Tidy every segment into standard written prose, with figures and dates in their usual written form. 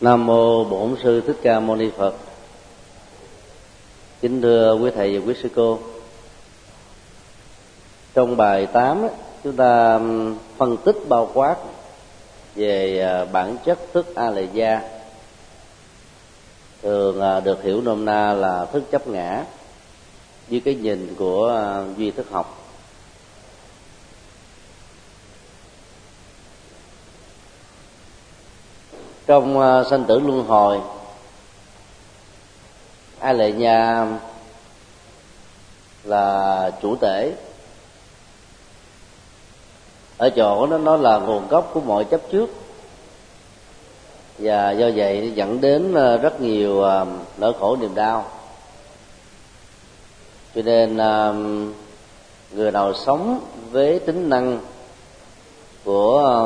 Nam mô Bổn Sư Thích Ca Mâu Ni Phật. Kính thưa quý thầy và quý sư cô, trong bài 8 chúng ta phân tích bao quát về bản chất thức A Lệ Gia, thường được hiểu nôm na là thức chấp ngã dưới cái nhìn của duy thức học. Trong sanh tử luân hồi, A Lệ Gia là chủ tể, ở chỗ nó là nguồn gốc của mọi chấp trước, và do vậy dẫn đến rất nhiều nỗi khổ niềm đau. Cho nên người nào sống với tính năng của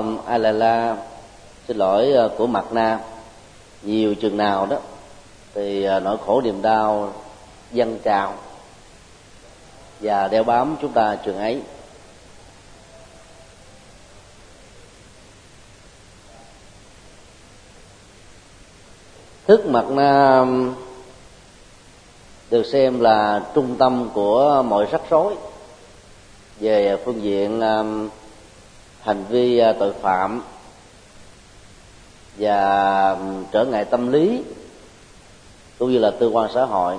của Mạt Na nhiều chừng nào đó thì nỗi khổ niềm đau dâng trào và đeo bám chúng ta chừng ấy. Thức Mạt Na được xem là trung tâm của mọi rắc rối về phương diện hành vi tội phạm và trở ngại tâm lý cũng như là tư quan xã hội.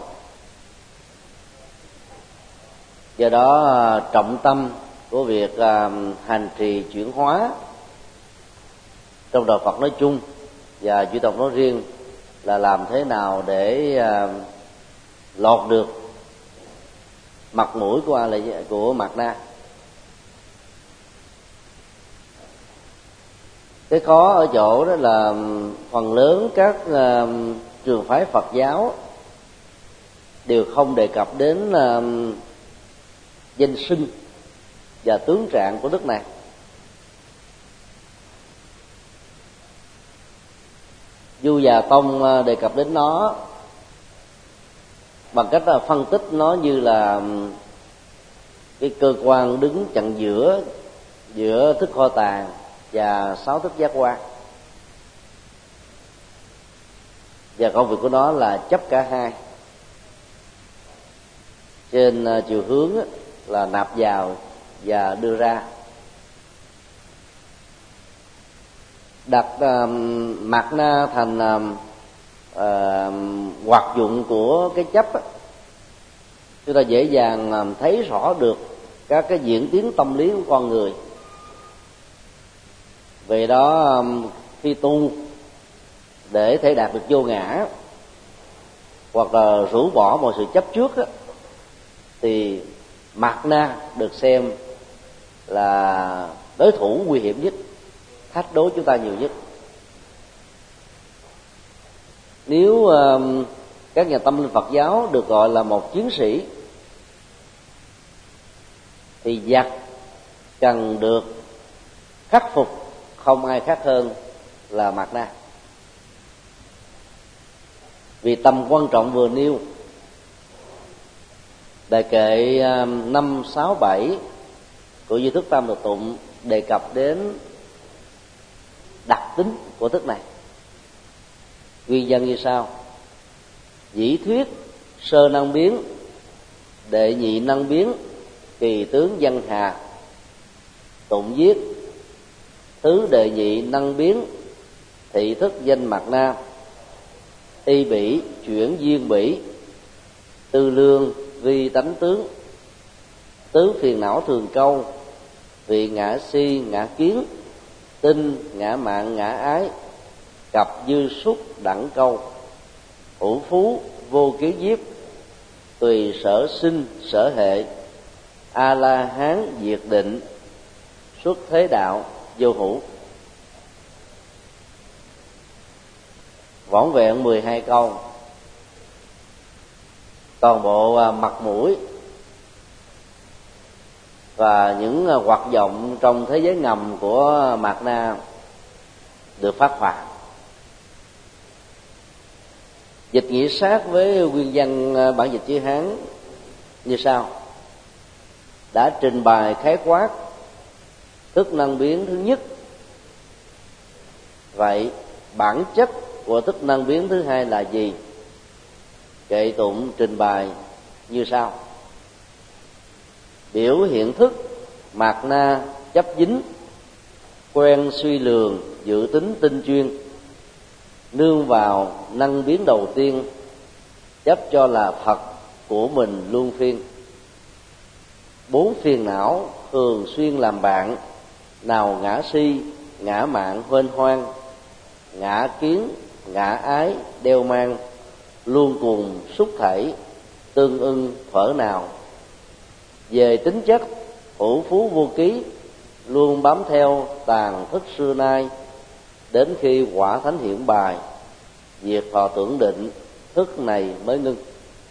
Do đó trọng tâm của việc hành trì chuyển hóa trong đạo Phật nói chung và chư tộc nói riêng là làm thế nào để lọt được mặt mũi của Mạt Na. Cái khó ở chỗ đó là phần lớn các trường phái Phật giáo đều không đề cập đến danh xưng và tướng trạng của đức này. Du Già Tông đề cập đến nó bằng cách là phân tích nó như là cái cơ quan đứng chặn giữa thức kho tàng và 6 thức giác quan, và công việc của nó là chấp cả hai. Trên chiều hướng là nạp vào và đưa ra, đặt Mạt Na thành hoạt dụng của cái chấp, chúng ta dễ dàng thấy rõ được các cái diễn tiến tâm lý của con người. Vì đó khi tu để thể đạt được vô ngã hoặc là rũ bỏ mọi sự chấp trước đó, thì Mạt Na được xem là đối thủ nguy hiểm nhất, thách đố chúng ta nhiều nhất. Nếu các nhà tâm linh Phật giáo được gọi là một chiến sĩ, thì giặc cần được khắc phục không ai khác hơn là Mạt Na. Vì tầm quan trọng vừa nêu, đại kệ 5, 6, 7 của Duy Thức Tam Độc Tụng đề cập đến đặc tính của thức này. Nguyên nhân như sau: dĩ thuyết sơ năng biến, đệ nhị năng biến, kỳ tướng văn hà, tụng viết tứ đệ nhị năng biến, thị thức danh Mạt Na, y bỉ chuyển duyên bỉ, tư lương vi tánh tướng, tứ phiền não thường câu, vị ngã si ngã kiến, tinh ngã mạn ngã ái, cặp dư xúc đẳng câu, hữu phú vô kiến diếp, tùy sở sinh sở hệ, a la hán diệt định, xuất thế đạo vô hữu. Vỏn vẹn 12 câu, toàn bộ mặt mũi và những hoạt động trong thế giới ngầm của Mạt Na được phát họa. Dịch nghĩa sát với nguyên văn bản dịch chữ Hán như sau: đã trình bày khái quát thức năng biến thứ nhất. Vậy bản chất của thức năng biến thứ hai là gì? Kệ tụng trình bày như sau: biểu hiện thức mạt na chấp dính, quen suy lường dự tính tinh chuyên, nương vào năng biến đầu tiên, chấp cho là thật của mình luôn phiên. Bốn phiền não thường xuyên làm bạn, nào ngã si, ngã mạn huênh hoang, ngã kiến, ngã ái đeo mang, luôn cùng xúc thể, tương ưng thuở nào. Về tính chất hữu phú vô ký, luôn bám theo tàn thức xưa nay, đến khi quả thánh hiện bài, diệt thọ tưởng định, thức này mới ngưng.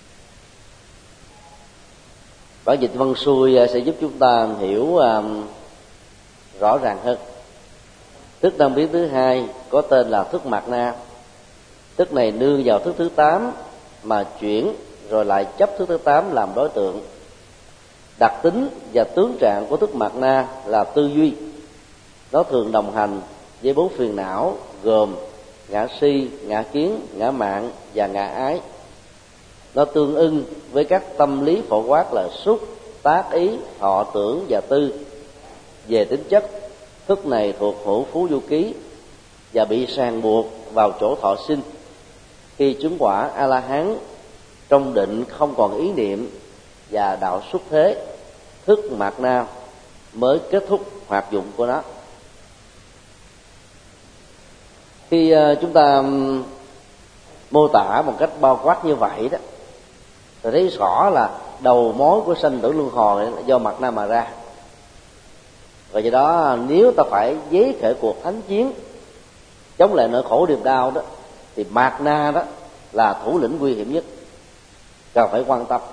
Bản dịch văn xuôi sẽ giúp chúng ta hiểu rõ ràng hơn. Thức năng biến thứ hai có tên là thức mạt na. Thức này nương vào thức thứ 8 mà chuyển rồi lại chấp thức thứ 8 làm đối tượng. Đặc tính và tướng trạng của thức mạt na là tư duy. Nó thường đồng hành với bốn phiền não gồm ngã si, ngã kiến, ngã mạn và ngã ái. Nó tương ưng với các tâm lý phổ quát là xúc, tác ý, thọ tưởng và tư. Về tính chất, thức này thuộc hữu phú vô ký và bị ràng buộc vào chỗ thọ sinh. Khi chứng quả A La Hán, trong định không còn ý niệm và đạo xuất thế, thức mạt na mới kết thúc hoạt dụng của nó. Khi chúng ta mô tả một cách bao quát như vậy đó, thì thấy rõ là đầu mối của sanh tử luân hồi là do mạt na mà ra. Và do đó nếu ta phải giấy khởi cuộc thánh chiến chống lại nỗi khổ niềm đau đó, thì mạt na đó là thủ lĩnh nguy hiểm nhất, cần phải quan tâm.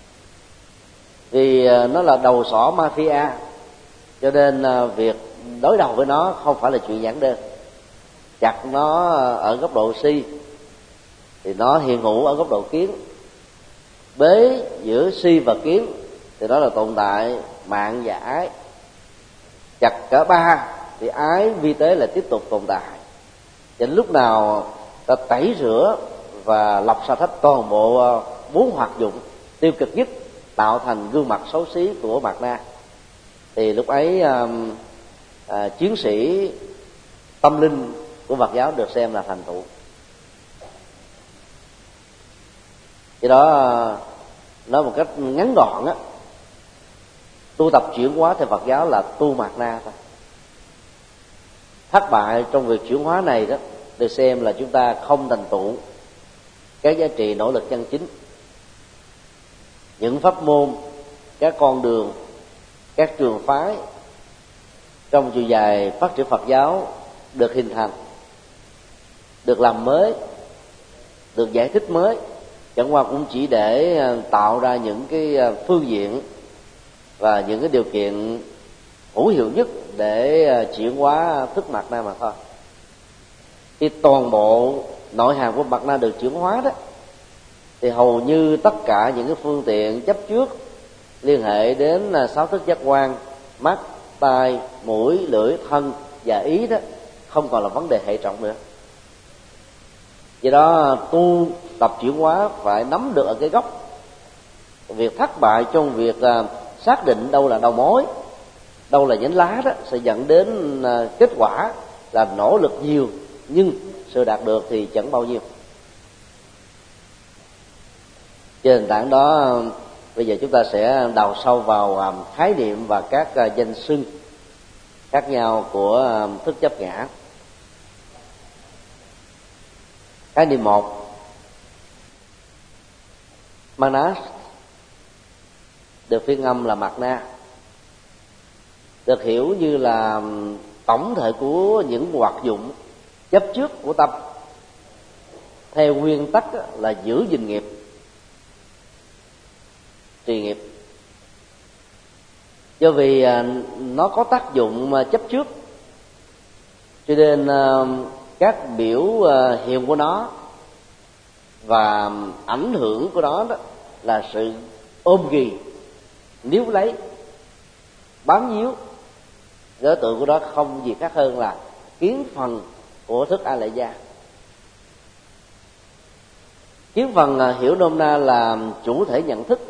Vì nó là đầu sỏ mafia, cho nên việc đối đầu với nó không phải là chuyện giản đơn. Chặt nó ở góc độ si thì nó hiện hữu ở góc độ kiến, bế giữa si và kiến thì đó là tồn tại mạng và ái. Chặt cả ba thì ái vi tế là tiếp tục tồn tại. Cho đến lúc nào ta tẩy rửa và lọc sạch hết toàn bộ bốn hoạt dụng tiêu cực nhất tạo thành gương mặt xấu xí của mạt na, thì lúc ấy chiến sĩ tâm linh của Phật giáo được xem là thành tựu. Do đó nói một cách ngắn gọn á, tu tập chuyển hóa theo Phật giáo là tu mạt na thôi. Thất bại trong việc chuyển hóa này đó được xem là chúng ta không thành tựu các giá trị nỗ lực chân chính. Những pháp môn, các con đường, các trường phái trong chiều dài phát triển Phật giáo được hình thành, được làm mới, được giải thích mới, chẳng qua cũng chỉ để tạo ra những cái phương diện và những cái điều kiện hữu hiệu nhất để chuyển hóa thức mạt na mà thôi. Khi toàn bộ nội hàm của mạt na được chuyển hóa đó, thì hầu như tất cả những cái phương tiện chấp trước liên hệ đến sáu thức giác quan, mắt, tai, mũi, lưỡi, thân và ý đó không còn là vấn đề hệ trọng nữa. Do đó tu tập chuyển hóa phải nắm được ở cái gốc. Việc thất bại trong việc xác định đâu là đầu mối, đâu là nhánh lá đó sẽ dẫn đến kết quả là nỗ lực nhiều nhưng sự đạt được thì chẳng bao nhiêu. Trên nền tảng đó, bây giờ chúng ta sẽ đào sâu vào khái niệm và các danh xưng khác nhau của thức chấp ngã. Khái niệm 1, Manas, được phiên âm là mạt na, được hiểu như là tổng thể của những hoạt dụng chấp trước của tâm, theo nguyên tắc là giữ gìn nghiệp, trì nghiệp. Do vì nó có tác dụng chấp trước, cho nên các biểu hiện của nó và ảnh hưởng của nó đó là sự ôm ghì, níu lấy, bám víu. Đối tượng của đó không gì khác hơn là kiến phần của thức A Lại Gia. Kiến phần hiểu nôm na là chủ thể nhận thức.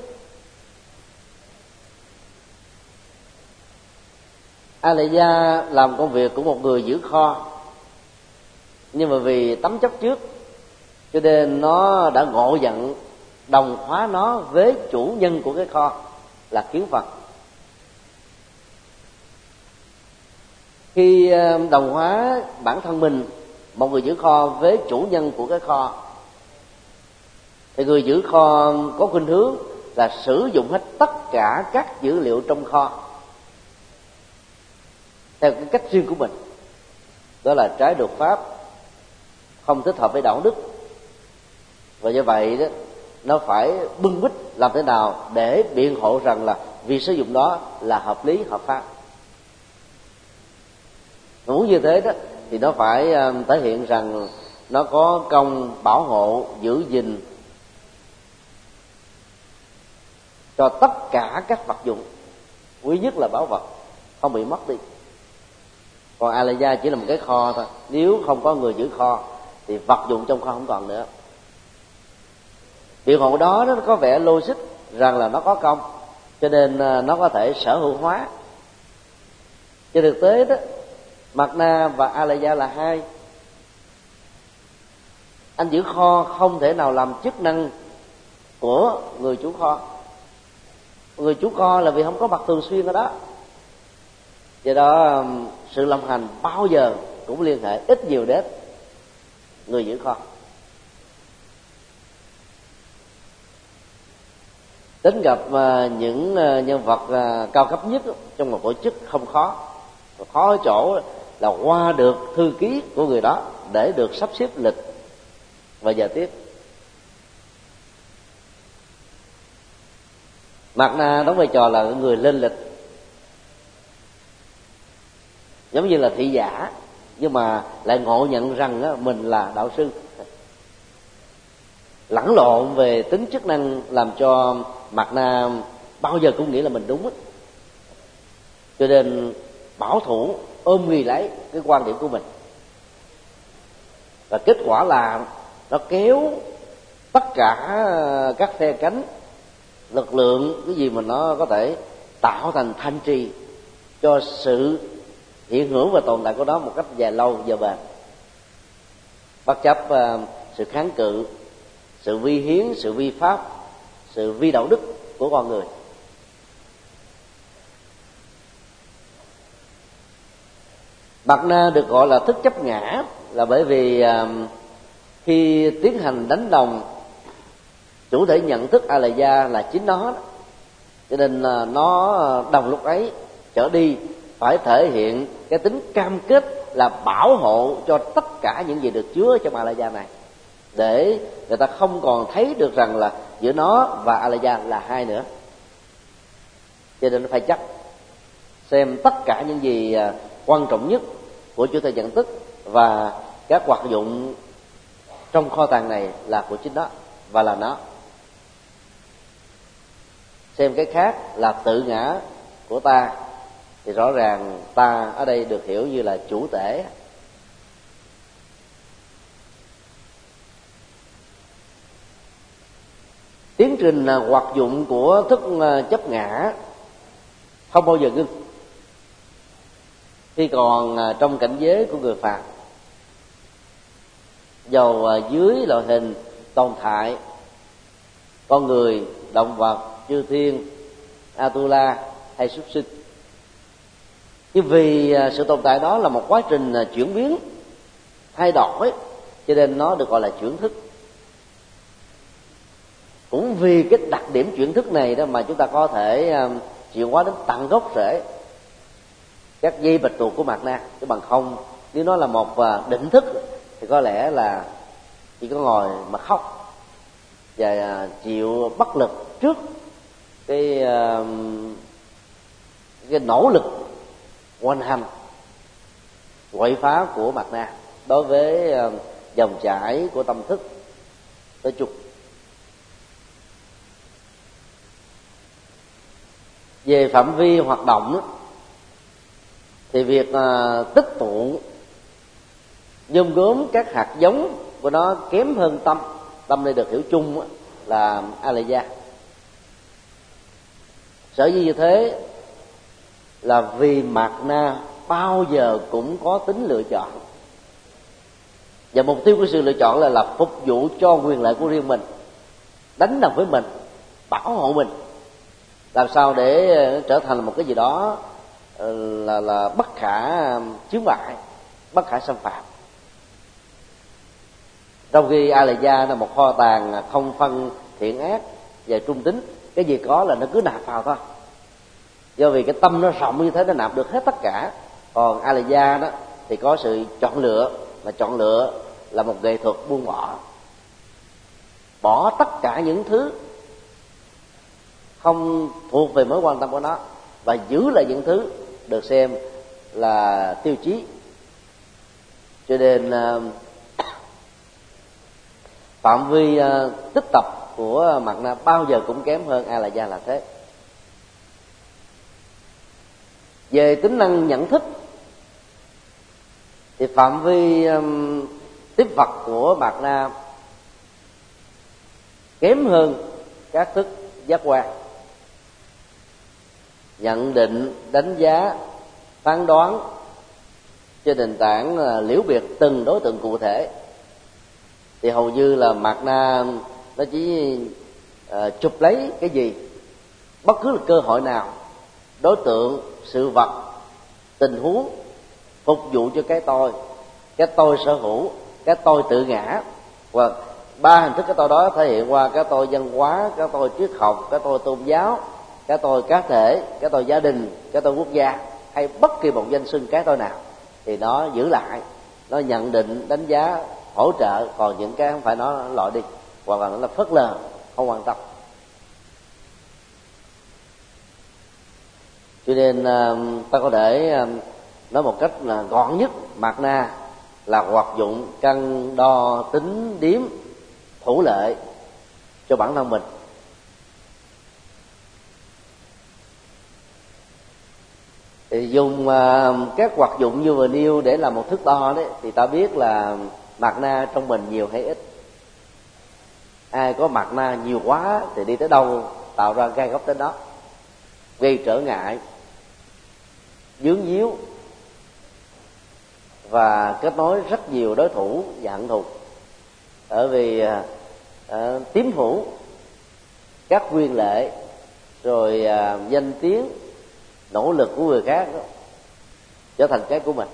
A Lại Gia làm công việc của một người giữ kho, nhưng mà vì tấm chấp trước cho nên nó đã ngộ nhận đồng hóa nó với chủ nhân của cái kho là kiến phần. Khi đồng hóa bản thân mình, một người giữ kho, với chủ nhân của cái kho, thì người giữ kho có khuynh hướng là sử dụng hết tất cả các dữ liệu trong kho theo cái cách riêng của mình. Đó là trái luật pháp, không thích hợp với đạo đức, và do vậy đó nó phải bưng bít làm thế nào để biện hộ rằng là việc sử dụng đó là hợp lý, hợp pháp. Mà muốn như thế đó thì nó phải thể hiện rằng nó có công bảo hộ, giữ gìn cho tất cả các vật dụng, quý nhất là báu vật, không bị mất đi. Còn A Lại Gia chỉ là một cái kho thôi, nếu không có người giữ kho thì vật dụng trong kho không còn nữa. Biện hộ đó nó có vẻ logic rằng là nó có công, cho nên nó có thể sở hữu hóa. Trên thực tế đó, Mạt Na và A Lại Gia là hai. Anh giữ kho không thể nào làm chức năng của người chủ kho. Người chủ kho là vì không có mặt thường xuyên ở đó, do đó sự long hành bao giờ cũng liên hệ ít nhiều đến người giữ kho. Đến gặp những nhân vật cao cấp nhất trong một tổ chức không khó. Khó ở chỗ là qua được thư ký của người đó để được sắp xếp lịch và giờ tiếp. Mạt Na đóng vai trò là người lên lịch, giống như là thị giả, nhưng mà lại ngộ nhận rằng mình là đạo sư. Lẫn lộn về tính chức năng làm cho Mạt Na bao giờ cũng nghĩ là mình đúng hết, cho nên bảo thủ ôm ghì lấy cái quan điểm của mình, và kết quả là nó kéo tất cả các phe cánh lực lượng, cái gì mà nó có thể tạo thành thanh trì cho sự hiện hữu và tồn tại của nó một cách dài lâu giờ bền, bất chấp sự kháng cự, sự vi hiến, sự vi pháp, sự vi đạo đức của con người. Mạt Na được gọi là thức chấp ngã là bởi vì khi tiến hành đánh đồng, chủ thể nhận thức A Lại Gia là chính nó, cho nên nó đồng lúc ấy trở đi phải thể hiện cái tính cam kết là bảo hộ cho tất cả những gì được chứa trong A Lại Gia này, để người ta không còn thấy được rằng là giữa nó và A Lại Gia là hai nữa. Cho nên nó phải chắc xem tất cả những gì quan trọng nhất của chủ thể nhận thức và các hoạt dụng trong kho tàng này là của chính nó và là nó. Xem cái khác là tự ngã của ta, thì rõ ràng ta ở đây được hiểu như là chủ tể. Tiến trình hoạt dụng của thức chấp ngã không bao giờ ngưng. Khi còn trong cảnh giới của người phàm, dầu dưới loại hình tồn tại, con người, động vật, chư thiên, Atula hay súc sinh, nhưng vì sự tồn tại đó là một quá trình chuyển biến, thay đổi, cho nên nó được gọi là chuyển thức. Cũng vì cái đặc điểm chuyển thức này đó mà chúng ta có thể chuyển hóa đến tận gốc rễ các dây bạch tuộc của Mạt Na, chứ bằng không nếu nó là một định thức thì có lẽ là chỉ có ngồi mà khóc và chịu bất lực trước cái nỗ lực hoành hành quậy phá của Mạt Na đối với dòng chảy của tâm thức nói chung. Về phạm vi hoạt động thì việc tích tụ gom gốm các hạt giống của nó kém hơn tâm, tâm đây được hiểu chung là Alaya. Sở dĩ như thế là vì mạt na bao giờ cũng có tính lựa chọn, và mục tiêu của sự lựa chọn là phục vụ cho quyền lợi của riêng mình, đánh đồng với mình, bảo hộ mình, làm sao để trở thành một cái gì đó là bất khả chướng ngại, bất khả xâm phạm. Trong khi Alaya là một kho tàng không phân thiện ác và trung tính, cái gì có là nó cứ nạp vào thôi. Do vì cái tâm nó rộng như thế, nó nạp được hết tất cả. Còn Alaya đó thì có sự chọn lựa, mà chọn lựa là một nghệ thuật buông bỏ tất cả những thứ không thuộc về mối quan tâm của nó, và giữ lại những thứ được xem là tiêu chí. Cho nên phạm vi tích tập của mạt na bao giờ cũng kém hơn Alaya là thế. Về tính năng nhận thức thì phạm vi tiếp vật của mạt na kém hơn các thức giác quan. Nhận định, đánh giá, phán đoán trên nền tảng liễu biệt từng đối tượng cụ thể thì hầu như là mạt na nó chỉ chụp lấy cái gì, bất cứ là cơ hội nào, đối tượng, sự vật, tình huống phục vụ cho cái tôi sở hữu, cái tôi tự ngã, và ba hình thức cái tôi đó thể hiện qua cái tôi văn hóa, cái tôi triết học, cái tôi tôn giáo, cái tôi cá thể, cái tôi gia đình, cái tôi quốc gia, hay bất kỳ một danh xưng cái tôi nào thì nó giữ lại, nó nhận định, đánh giá, hỗ trợ. Còn những cái không phải nó loại đi, hoặc là nó là phớt lờ, không quan tâm. Cho nên ta có thể nói một cách là gọn nhất, mạt na là hoạt dụng cân đo tính điếm thủ lệ cho bản thân mình. Thì dùng các hoạt dụng như vừa nêu để làm một thước đo đấy, thì ta biết là mạt na trong mình nhiều hay ít. Ai có mạt na nhiều quá thì đi tới đâu tạo ra gai góc đến đó, gây trở ngại, dướng díu và kết nối rất nhiều đối thủ và hận thù. Bởi vì tiếm thủ các quyền lệ, rồi danh tiếng, nỗ lực của người khác đó, trở thành cái của mình.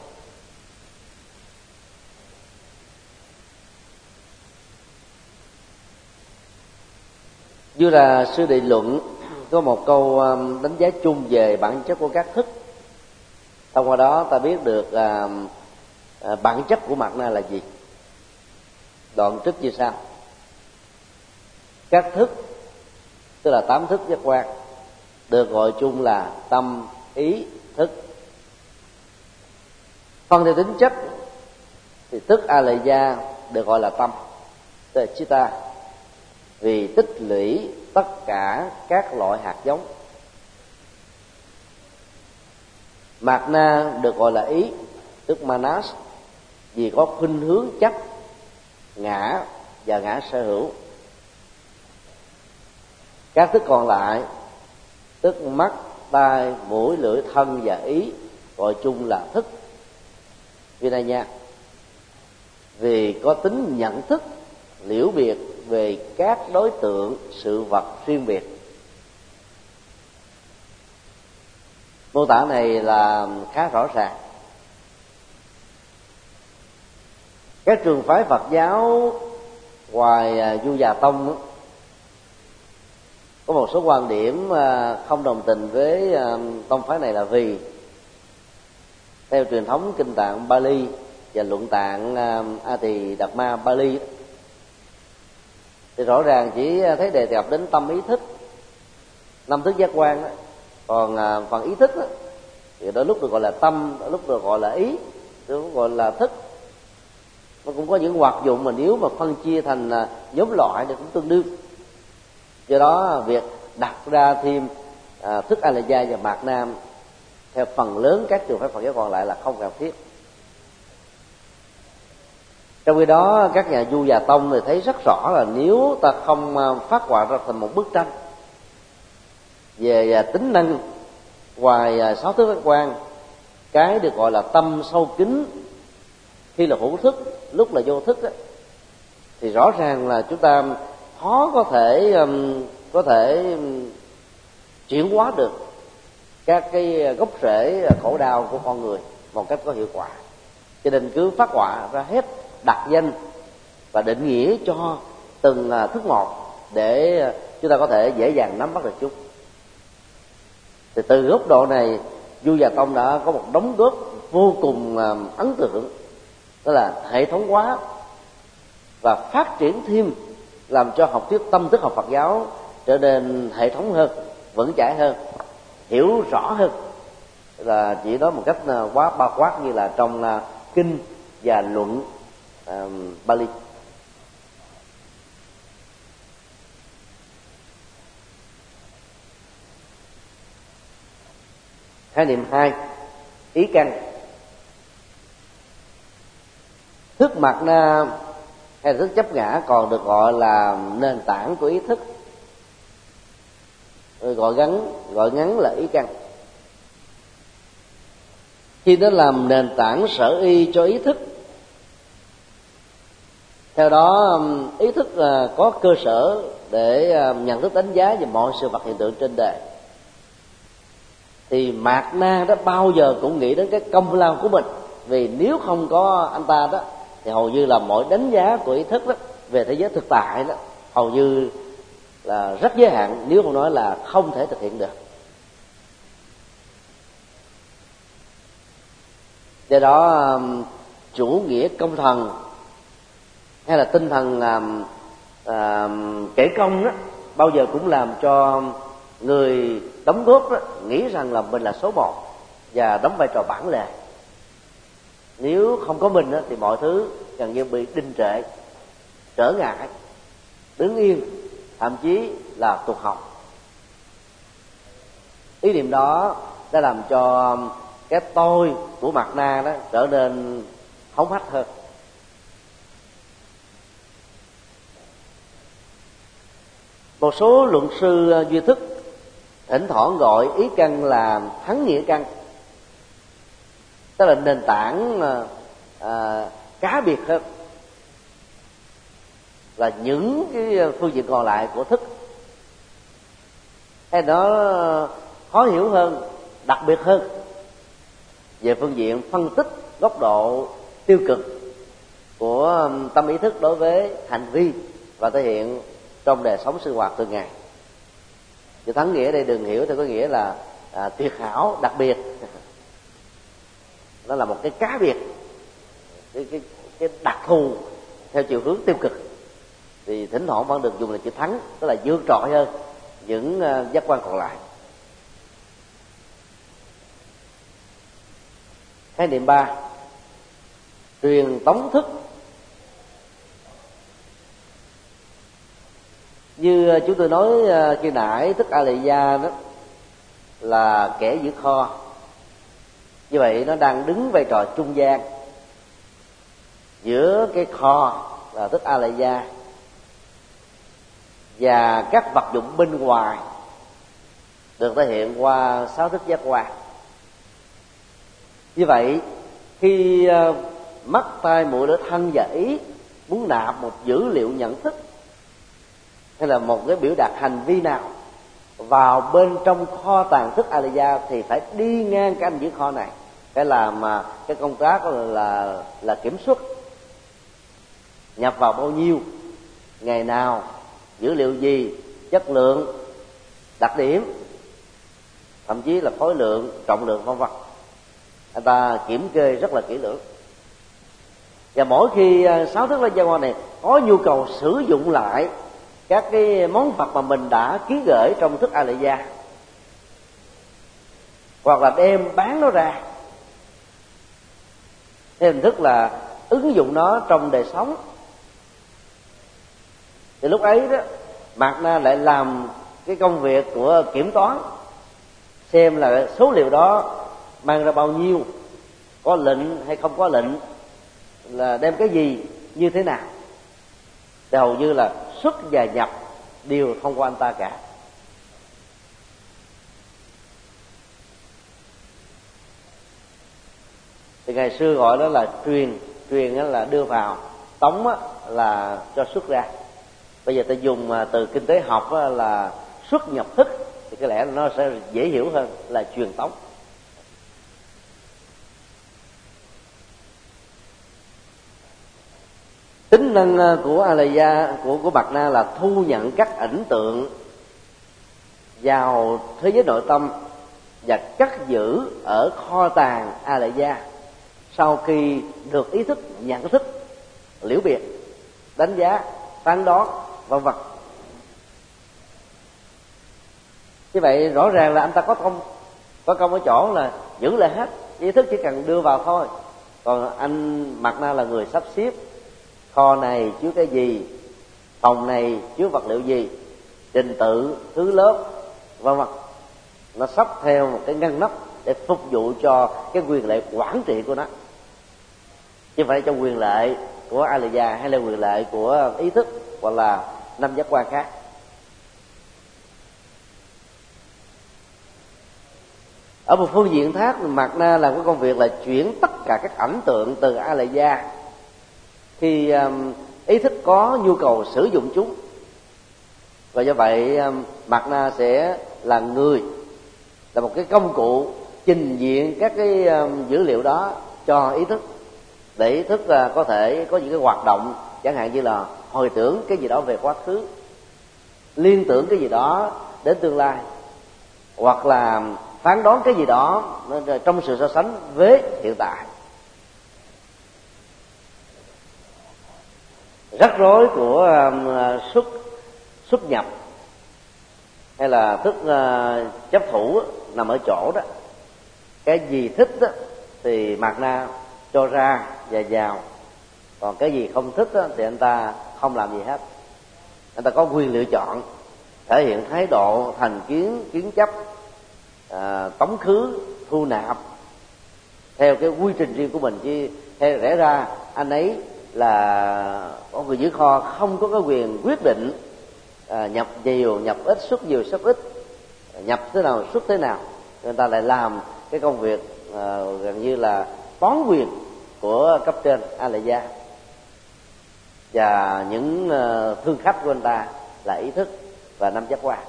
Như là sư Địa Luận có một câu đánh giá chung về bản chất của các thức. Thông qua đó ta biết được bản chất của mạt na là gì. Đoạn trích như sau: các thức, tức là 8 thức giác quan, được gọi chung là tâm, ý, thức. Phân theo tính chất thì thức Alaya được gọi là tâm, tức là chitta, vì tích lũy tất cả các loại hạt giống. Mạt na được gọi là ý, tức manas, vì có khuynh hướng chấp, ngã và ngã sở hữu. Các thức còn lại, tức mắt, tai, mũi, lưỡi, thân và ý, gọi chung là thức Vinaya, vì có tính nhận thức liễu biệt về các đối tượng, sự vật riêng biệt. Mô tả này là khá rõ ràng. Các trường phái Phật giáo ngoài Du Già Tông đó, có một số quan điểm không đồng tình với tông phái này, là vì theo truyền thống kinh tạng Bali và luận tạng A Tỳ Đạt Ma Bali thì rõ ràng chỉ thấy đề cập đến tâm, ý, thức, 5 thức giác quan đó. Còn phần ý thức đó, thì đôi lúc được gọi là tâm, đôi lúc được gọi là ý, đôi lúc gọi là thức. Nó cũng có những hoạt dụng mà nếu mà phân chia thành nhóm loại thì cũng tương đương. Do đó việc đặt ra thêm thức Alaya và mạt na theo phần lớn các trường phái Phật giáo còn lại là không cần thiết. Trong khi đó các nhà Du Già Tông thì thấy rất rõ là nếu ta không phát họa ra thành một bức tranh về tính năng ngoài sáu thức giác quan, cái được gọi là tâm sâu kín khi là hữu thức, lúc là vô thức đó, thì rõ ràng là chúng ta khó có thể chuyển hóa được các cái gốc rễ khổ đau của con người một cách có hiệu quả. Cho nên cứ phát họa ra hết, đặt danh và định nghĩa cho từng thức một để chúng ta có thể dễ dàng nắm bắt được chúng. Thì từ góc độ này, Du Già Tông đã có một đóng góp vô cùng ấn tượng, đó là hệ thống hóa và phát triển thêm, làm cho học thuyết tâm thức học Phật giáo trở nên hệ thống hơn, vững chãi hơn, hiểu rõ hơn, là chỉ nói một cách quá bao quát như là trong kinh và luận Bali. Khái niệm 2, ý căn. Thức mạt na hay là thức chấp ngã còn được gọi là nền tảng của ý thức, gọi ngắn là ý căn. Khi nó làm nền tảng sở y cho ý thức, theo đó ý thức có cơ sở để nhận thức đánh giá về mọi sự vật hiện tượng trên đời, thì mạt na đó bao giờ cũng nghĩ đến cái công lao của mình. Vì nếu không có anh ta đó thì hầu như là mọi đánh giá của ý thức đó về thế giới thực tại đó hầu như là rất giới hạn, nếu không nói là không thể thực hiện được. Do đó chủ nghĩa công thần hay là tinh thần kể công đó bao giờ cũng làm cho người đóng góp đó nghĩ rằng là mình là số một và đóng vai trò bản lề. Nếu không có mình đó, thì mọi thứ gần như bị đình trệ, trở ngại, đứng yên, thậm chí là tụt hậu. Ý niệm đó đã làm cho cái tôi của Mạt Na đó trở nên hống hách hơn. Một số luận sư duy thức thỉnh thoảng gọi ý căn là thắng nghĩa căn, tức là nền tảng cá biệt hơn là những cái phương diện còn lại của thức, hay nó khó hiểu hơn, đặc biệt hơn về phương diện phân tích góc độ tiêu cực của tâm ý thức đối với hành vi và thể hiện trong đời sống sinh hoạt thường ngày. Chữ thắng nghĩa đây đừng hiểu theo có nghĩa là tuyệt hảo, đặc biệt. Nó là một cái cá biệt, cái đặc thù theo chiều hướng tiêu cực, thì thỉnh thoảng vẫn được dùng là chữ thắng, tức là vượt trội hơn những giác quan còn lại. Khái niệm 3, truyền tống thức. Như chúng tôi nói khi nãy, thức A Lệ Gia đó là kẻ giữ kho, như vậy nó đang đứng vai trò trung gian giữa cái kho là thức A Lệ Gia và các vật dụng bên ngoài được thể hiện qua sáu thức giác quan. Như vậy khi mắt, tai, mũi, lưỡi, thân và ý muốn nạp một dữ liệu nhận thức hay là một cái biểu đạt hành vi nào vào bên trong kho tàng thức A Lệ Gia thì phải đi ngang cái anh giữ kho này, phải làm cái công tác là kiểm soát nhập vào bao nhiêu, ngày nào, dữ liệu gì, chất lượng, đặc điểm, thậm chí là khối lượng, trọng lượng vân vân. Anh ta kiểm kê rất là kỹ lưỡng. Và mỗi khi sáu thức giác quan này có nhu cầu sử dụng lại các cái món vật mà mình đã ký gửi trong thức A Lệ Gia, hoặc là đem bán nó ra theo hình thức là ứng dụng nó trong đời sống, thì lúc ấy đó Mạt Na lại làm cái công việc của kiểm toán, xem là số liệu đó mang ra bao nhiêu, có lệnh hay không có lệnh, là đem cái gì, như thế nào, thì hầu như là xuất và nhập đều thông qua anh ta cả. Thì ngày xưa gọi đó là truyền là đưa vào, tống là cho xuất ra. Bây giờ ta dùng từ kinh tế học là xuất nhập thức, thì có lẽ nó sẽ dễ hiểu hơn là truyền tống. Tính năng của Alaya, của Bạt Na là thu nhận các ảnh tượng vào thế giới nội tâm và cất giữ ở kho tàng Alaya sau khi được ý thức nhận thức, liễu biệt, đánh giá, phán đoán vân vân. Như vậy rõ ràng là anh ta có công ở chỗ là giữ lại hết, ý thức chỉ cần đưa vào thôi. Còn anh Bạt Na là người sắp xếp kho này chứa cái gì, phòng này chứa vật liệu gì, trình tự, thứ lớp vân vân. Nó sắp theo một cái ngăn nắp để phục vụ cho cái quyền lệ quản trị của nó, chứ không phải trong quyền lệ của Alaya hay là quyền lệ của ý thức hoặc là năm giác quan khác. Ở một phương diện khác, Bạt Na làm cái công việc là chuyển tất cả các ảnh tượng từ Alaya khi ý thức có nhu cầu sử dụng chúng, và do vậy Bạt Na sẽ là một cái công cụ trình diện các cái dữ liệu đó cho ý thức, để ý thức có thể có những cái hoạt động, chẳng hạn như là hồi tưởng cái gì đó về quá khứ, liên tưởng cái gì đó đến tương lai, hoặc là phán đoán cái gì đó trong sự so sánh với hiện tại. Rắc rối của xuất nhập hay là thức chấp thủ nằm ở chỗ đó, cái gì thích đó, thì Bạt Na cho ra và vào, còn cái gì không thích đó, thì anh ta không làm gì hết. Anh ta có quyền lựa chọn, thể hiện thái độ thành kiến, kiến chấp, tống khứ, thu nạp theo cái quy trình riêng của mình, chứ theo rẽ ra anh ấy là có người giữ kho, không có cái quyền quyết định nhập nhiều, nhập ít, xuất nhiều, xuất ít, nhập thế nào, xuất thế nào. Người ta lại làm cái công việc gần như là toán quyền của cấp trên Alaya, và những thương khách của anh ta là ý thức và năm giác quan.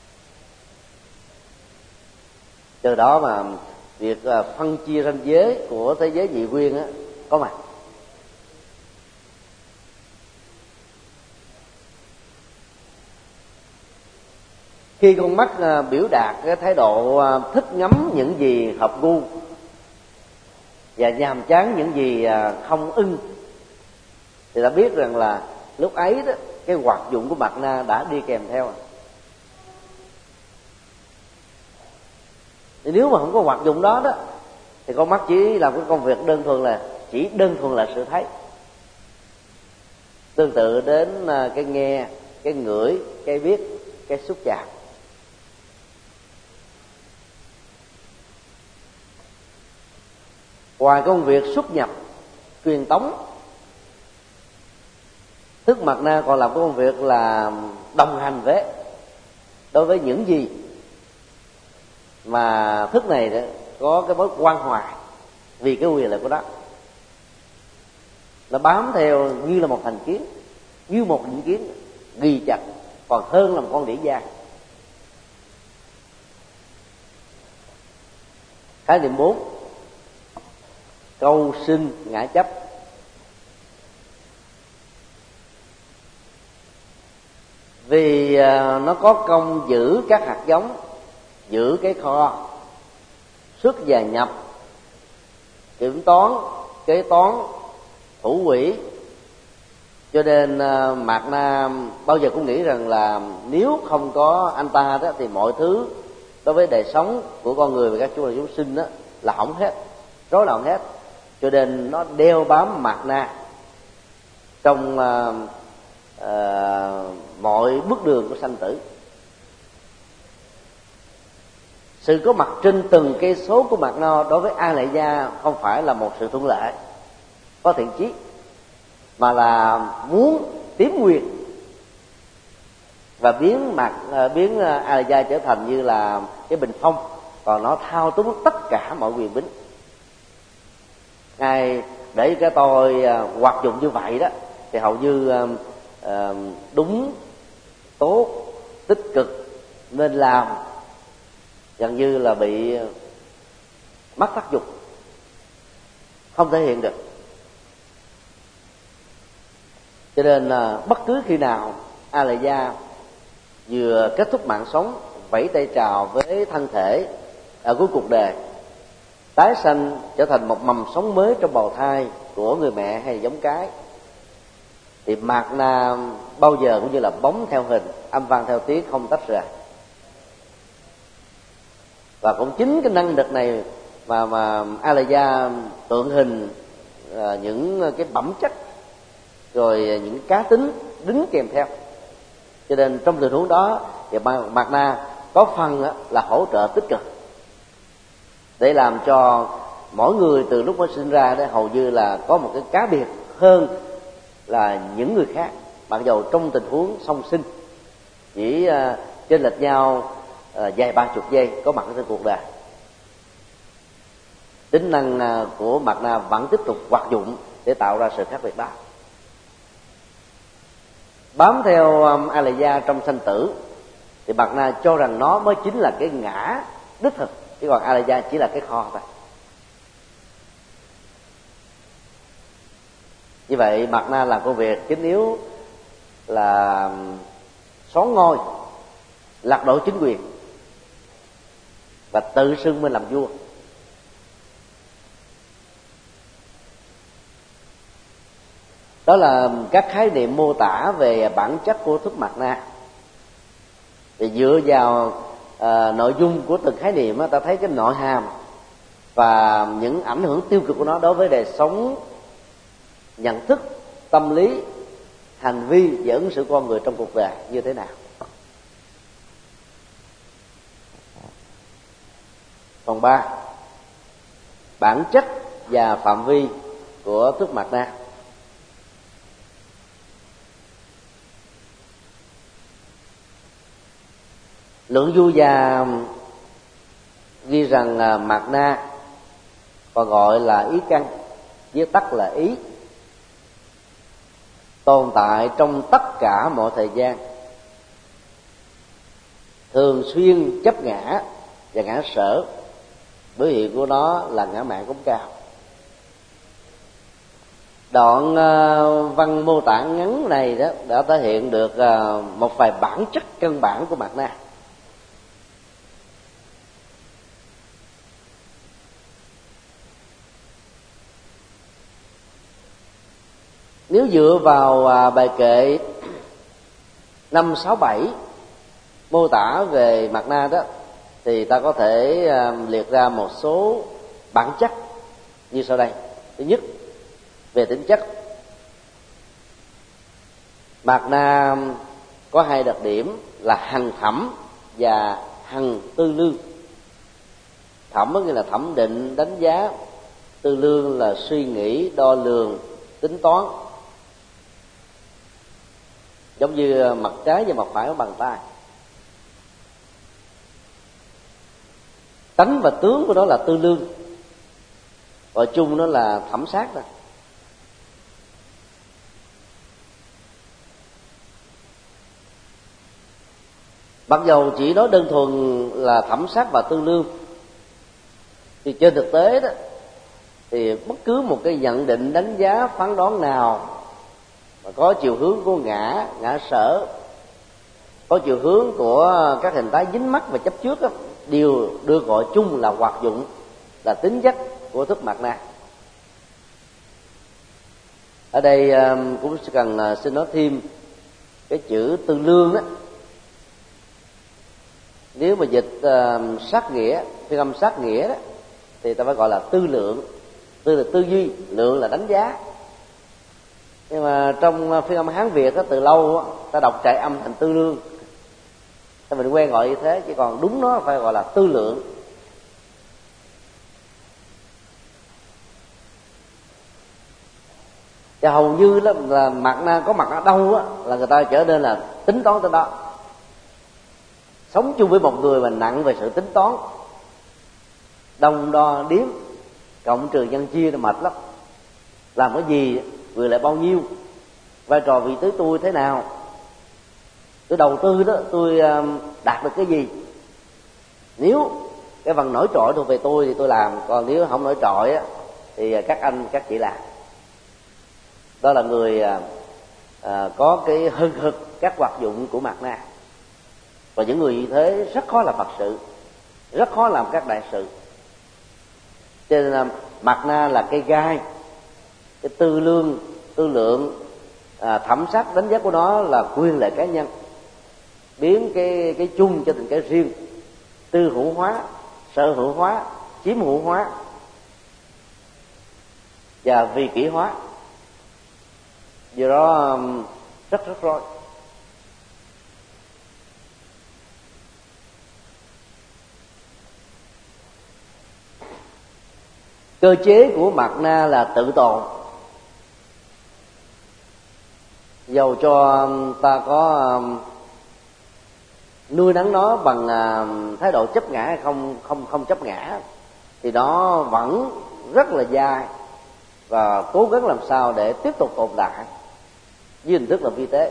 Từ đó mà việc phân chia ranh giới của thế giới nhị nguyên có mặt. Khi con mắt biểu đạt cái thái độ thích ngắm những gì hợp gu và nhàm chán những gì không ưng, thì ta biết rằng là lúc ấy đó, cái hoạt dụng của Bạt Na đã đi kèm theo. Thì nếu mà không có hoạt dụng đó thì con mắt chỉ làm cái công việc đơn thuần là sự thấy. Tương tự đến cái nghe, cái ngửi, cái biết, cái xúc chạm. Ngoài công việc xuất nhập, truyền tống, thức Bạt Na còn làm cái công việc là đồng hành với đối với những gì mà thức này có cái mối quan hoài vì cái quyền lợi của nó. Nó bám theo như là một thành kiến, như một định kiến ghi chặt, còn hơn là một con đĩa da. Khái niệm 4, câu sinh ngã chấp. Vì nó có công giữ các hạt giống, giữ cái kho, xuất và nhập, kiểm toán, kế toán, thủ quỹ, cho nên Bạt Na bao giờ cũng nghĩ rằng là nếu không có anh ta đó, thì mọi thứ đối với đời sống của con người và các chúng sinh đó là hỏng hết, rối loạn hết. Cho nên nó đeo bám Bạt Na trong mọi bước đường của sanh tử. Sự có mặt trên từng cây số của Bạt Na đối với Alaya không phải là một sự thuận lợi, có thiện chí, mà là muốn tiến nguyệt và biến Alaya trở thành như là cái bình phong, còn nó thao túng tất cả mọi quyền bính. Ngài để cái tôi hoạt dụng như vậy đó thì hầu như đúng, tốt, tích cực nên làm gần như là bị mất tác dụng, không thể hiện được. Cho nên bất cứ khi nào Alaya vừa kết thúc mạng sống, vẫy tay chào với thân thể ở cuối cuộc đời, tái sanh trở thành một mầm sống mới trong bào thai của người mẹ hay giống cái, thì mạt na bao giờ cũng như là bóng theo hình, âm vang theo tiếng, không tách rời. Và cũng chính cái năng lực này mà Alaya tượng hình những cái bẩm chất rồi những cá tính đính kèm theo. Cho nên trong tình huống đó thì mạt na có phần là hỗ trợ tích cực để làm cho mỗi người từ lúc mới sinh ra đó hầu như là có một cái cá biệt hơn là những người khác, mặc dầu trong tình huống song sinh chỉ chênh lệch nhau vài 30 giây có mặt trên cuộc đời. Tính năng của mạt na vẫn tiếp tục hoạt dụng để tạo ra sự khác biệt đó. Bám theo Alaya trong sanh tử thì mạt na cho rằng nó mới chính là cái ngã đích thực, chứ còn Alaya chỉ là cái kho thôi. Như vậy mạt na làm công việc chính yếu là xón ngôi, lật đổ chính quyền và tự xưng mình làm vua. Đó là các khái niệm mô tả về bản chất của thức mạt na. Thì dựa vào nội dung của từng khái niệm ta thấy cái nội hàm và những ảnh hưởng tiêu cực của nó đối với đời sống, nhận thức, tâm lý, hành vi và ứng xử con người trong cuộc đời như thế nào. Phần 3, bản chất và phạm vi của thức mạt na. Lượng Du Già ghi rằng mạt na còn gọi là ý căn, viết tắt là ý, tồn tại trong tất cả mọi thời gian, thường xuyên chấp ngã và ngã sở. Biểu hiện của nó là ngã mạn cống cao. Đoạn văn mô tả ngắn này đó đã thể hiện được một vài bản chất căn bản của mạt na. Nếu dựa vào bài kệ 5, 6, 7 mô tả về mạt na đó, thì ta có thể liệt ra một số bản chất như sau đây. Thứ nhất, về tính chất, mạt na có hai đặc điểm là hằng thẩm và hằng tư lương. Thẩm có nghĩa là thẩm định, đánh giá; tư lương là suy nghĩ, đo lường, tính toán, giống như mặt trái và mặt phải của bàn tay. Tánh và tướng của nó là tư lương, gọi chung nó là thẩm sát thôi. Mặc dầu chỉ nói đơn thuần là thẩm sát và tư lương, thì trên thực tế đó thì bất cứ một cái nhận định, đánh giá, phán đoán nào mà có chiều hướng của ngã sở, có chiều hướng của các hình thái dính mắc và chấp trước đó, đều được gọi chung là hoạt dụng, là tính chất của thức mạt na. Ở đây cũng cần xin nói thêm cái chữ tư lương đó. Nếu mà dịch sát nghĩa, phiên âm sát nghĩa đó, thì ta phải gọi là tư lượng. Tư là tư duy, lượng là đánh giá. Nhưng mà trong phiên âm Hán Việt đó, từ lâu đó, ta đọc trại âm thành tư lương. Ta mình quen gọi như thế, chứ còn đúng nó phải gọi là tư lượng. Và hầu như là Mạt Na có mặt ở đâu á, là người ta trở nên là tính toán tới đó. Sống chung với một người mà nặng về sự tính toán, đông đo điếm, cộng trừ nhân chia là mệt lắm. Làm cái gì vừa lại bao nhiêu, vai trò vị trí tôi thế nào, tôi đầu tư đó tôi đạt được cái gì. Nếu cái phần nổi trội thuộc về tôi thì tôi làm, còn nếu không nổi trội á thì các anh các chị làm. Đó là người có cái hưng hực các hoạt dụng của Mạt Na. Và những người như thế rất khó làm Phật sự, rất khó làm các đại sự. Cho nên Mạt Na là cây gai, cái tư lượng thẩm sát đánh giá của nó là quyền lợi cá nhân, biến cái chung cho thành cái riêng, tư hữu hóa, sở hữu hóa, chiếm hữu hóa và vi kỷ hóa. Do đó rất rắc rối. Cơ chế của Mạt Na là tự tồn. Dầu cho ta có nuôi nấng nó bằng thái độ chấp ngã hay không chấp ngã, thì nó vẫn rất là dai và cố gắng làm sao để tiếp tục tồn tại với hình thức là vi tế.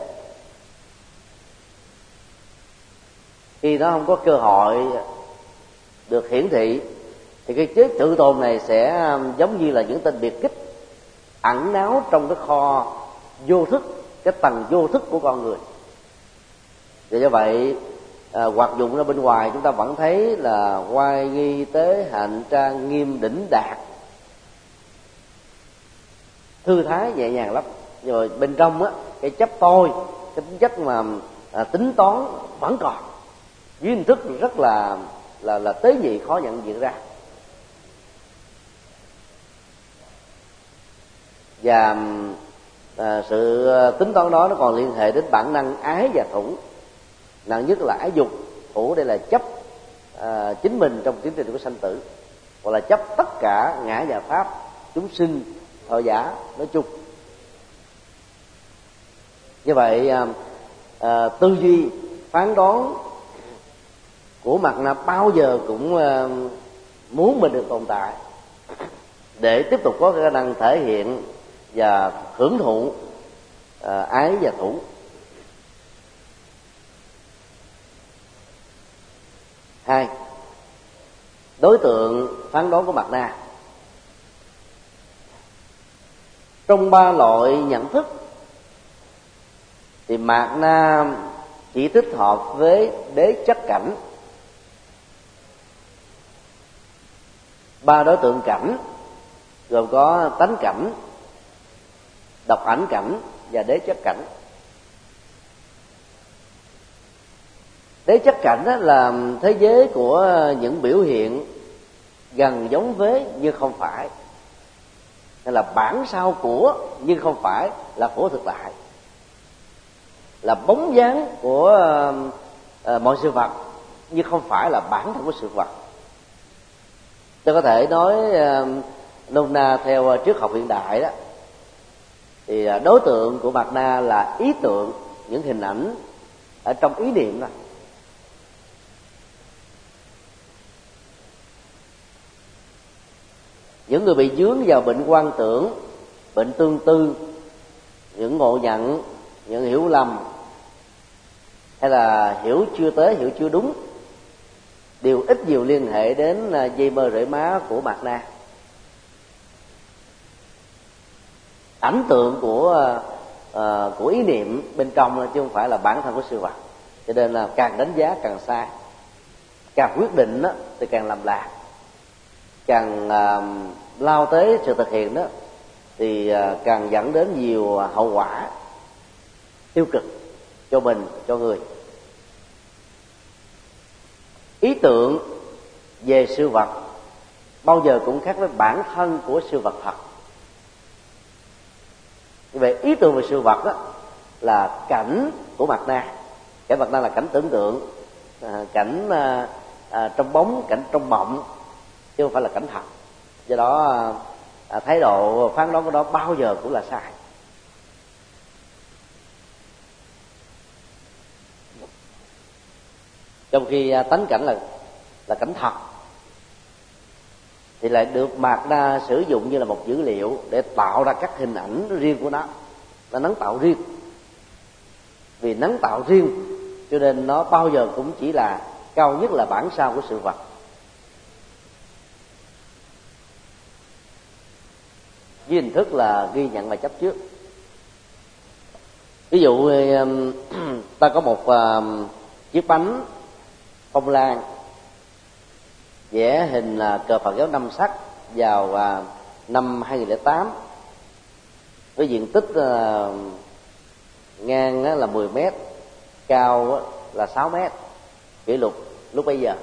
Khi nó không có cơ hội được hiển thị thì cái chế tự tồn này sẽ giống như là những tên biệt kích ẩn náu trong cái kho vô thức, cái tầng vô thức của con người. Và do vậy hoạt dụng ra bên ngoài chúng ta vẫn thấy là oai nghi tế hạnh trang nghiêm đỉnh đạt, thư thái nhẹ nhàng lắm. Rồi bên trong á, cái chấp tôi, cái tính chất mà tính toán vẫn còn dưới hình thức rất là tế nhị, khó nhận diện ra. Và sự tính toán đó nó còn liên hệ đến bản năng ái và thủ. Nặng nhất là ái dục, thủ đây là chấp chính mình trong tiến trình của sanh tử, hoặc là chấp tất cả ngã và pháp, chúng sinh, thọ giả nói chung. Như vậy tư duy phán đoán của Mạt Na bao giờ cũng muốn mình được tồn tại để tiếp tục có khả năng thể hiện và hưởng thụ ái và thủ. Hai, đối tượng phán đoán của Mạt Na. Trong ba loại nhận thức thì Mạt Na chỉ thích hợp với đế chất cảnh. Ba đối tượng cảnh gồm có tánh cảnh, độc ảnh cảnh và đế chất cảnh. Đế chất cảnh đó là thế giới của những biểu hiện gần giống với nhưng không phải, hay là bản sao của nhưng không phải là của thực tại, là bóng dáng của mọi sự vật nhưng không phải là bản thân của sự vật. Tôi có thể nói nôm na theo triết học hiện đại đó, thì đối tượng của Mạt Na là ý tượng, những hình ảnh ở trong ý niệm đó. Những người bị vướng vào bệnh quan tưởng, bệnh tương tư, những ngộ nhận, những hiểu lầm, hay là hiểu chưa tới, hiểu chưa đúng, đều ít nhiều liên hệ đến dây mơ rễ má của Mạt Na. Ảnh tượng của ý niệm bên trong chứ không phải là bản thân của sự vật. Cho nên là càng đánh giá càng sai, càng quyết định đó, thì càng làm lạc, càng lao tới sự thực hiện đó thì càng dẫn đến nhiều hậu quả tiêu cực cho mình, cho người. Ý tượng về sự vật bao giờ cũng khác với bản thân của sự vật thật. Như vậy ý tưởng về sự vật đó là cảnh của Mạt Na. Cảnh Mạt Na là cảnh tưởng tượng, cảnh trong bóng, cảnh trong mộng, chứ không phải là cảnh thật. Do đó thái độ phán đoán của đó bao giờ cũng là sai. trong khi tánh cảnh là cảnh thật, thì lại được Mạt Na sử dụng như là một dữ liệu để tạo ra các hình ảnh riêng của nó, là nắng tạo riêng. Vì nắng tạo riêng cho nên nó bao giờ cũng chỉ là cao nhất là bản sao của sự vật. Với hình thức là ghi nhận và chấp trước. Ví dụ ta có một chiếc bánh phong lan vẽ hình cờ Phật giáo 5 sắc vào năm 2008 với diện tích ngang là 10 mét, cao là 6 mét, kỷ lục lúc bấy giờ.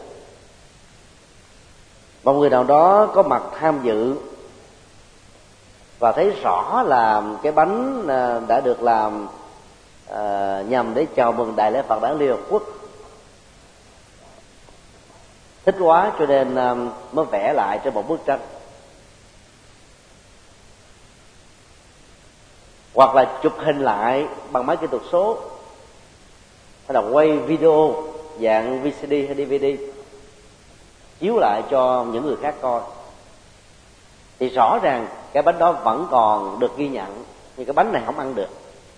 Một người nào đó có mặt tham dự và thấy rõ là cái bánh đã được làm nhằm để chào mừng đại lễ Phật đản Liên Hợp Quốc, thích quá cho nên mới vẽ lại trên một bức tranh, hoặc là chụp hình lại bằng máy kỹ thuật số, hay là quay video dạng VCD hay DVD chiếu lại cho những người khác coi, thì rõ ràng cái bánh đó vẫn còn được ghi nhận, nhưng cái bánh này không ăn được.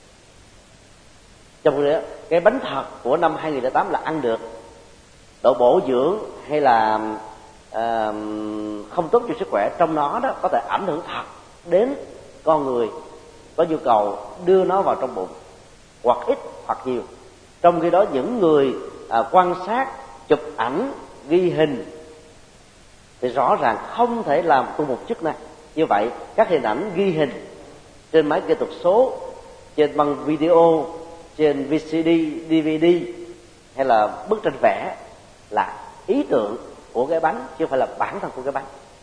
Trong khi đó cái bánh thật của năm 2008 là ăn được, độ bổ dưỡng hay là không tốt cho sức khỏe trong nó đó có thể ảnh hưởng thật đến con người có nhu cầu đưa nó vào trong bụng, hoặc ít hoặc nhiều. Trong khi đó những người quan sát, chụp ảnh, ghi hình thì rõ ràng không thể làm cùng một chức năng. Như vậy các hình ảnh ghi hình trên máy kỹ thuật số, trên băng video, trên VCD, DVD hay là bức tranh vẽ là ý tưởng của cái bánh, chứ không phải là bản thân của cái bánh.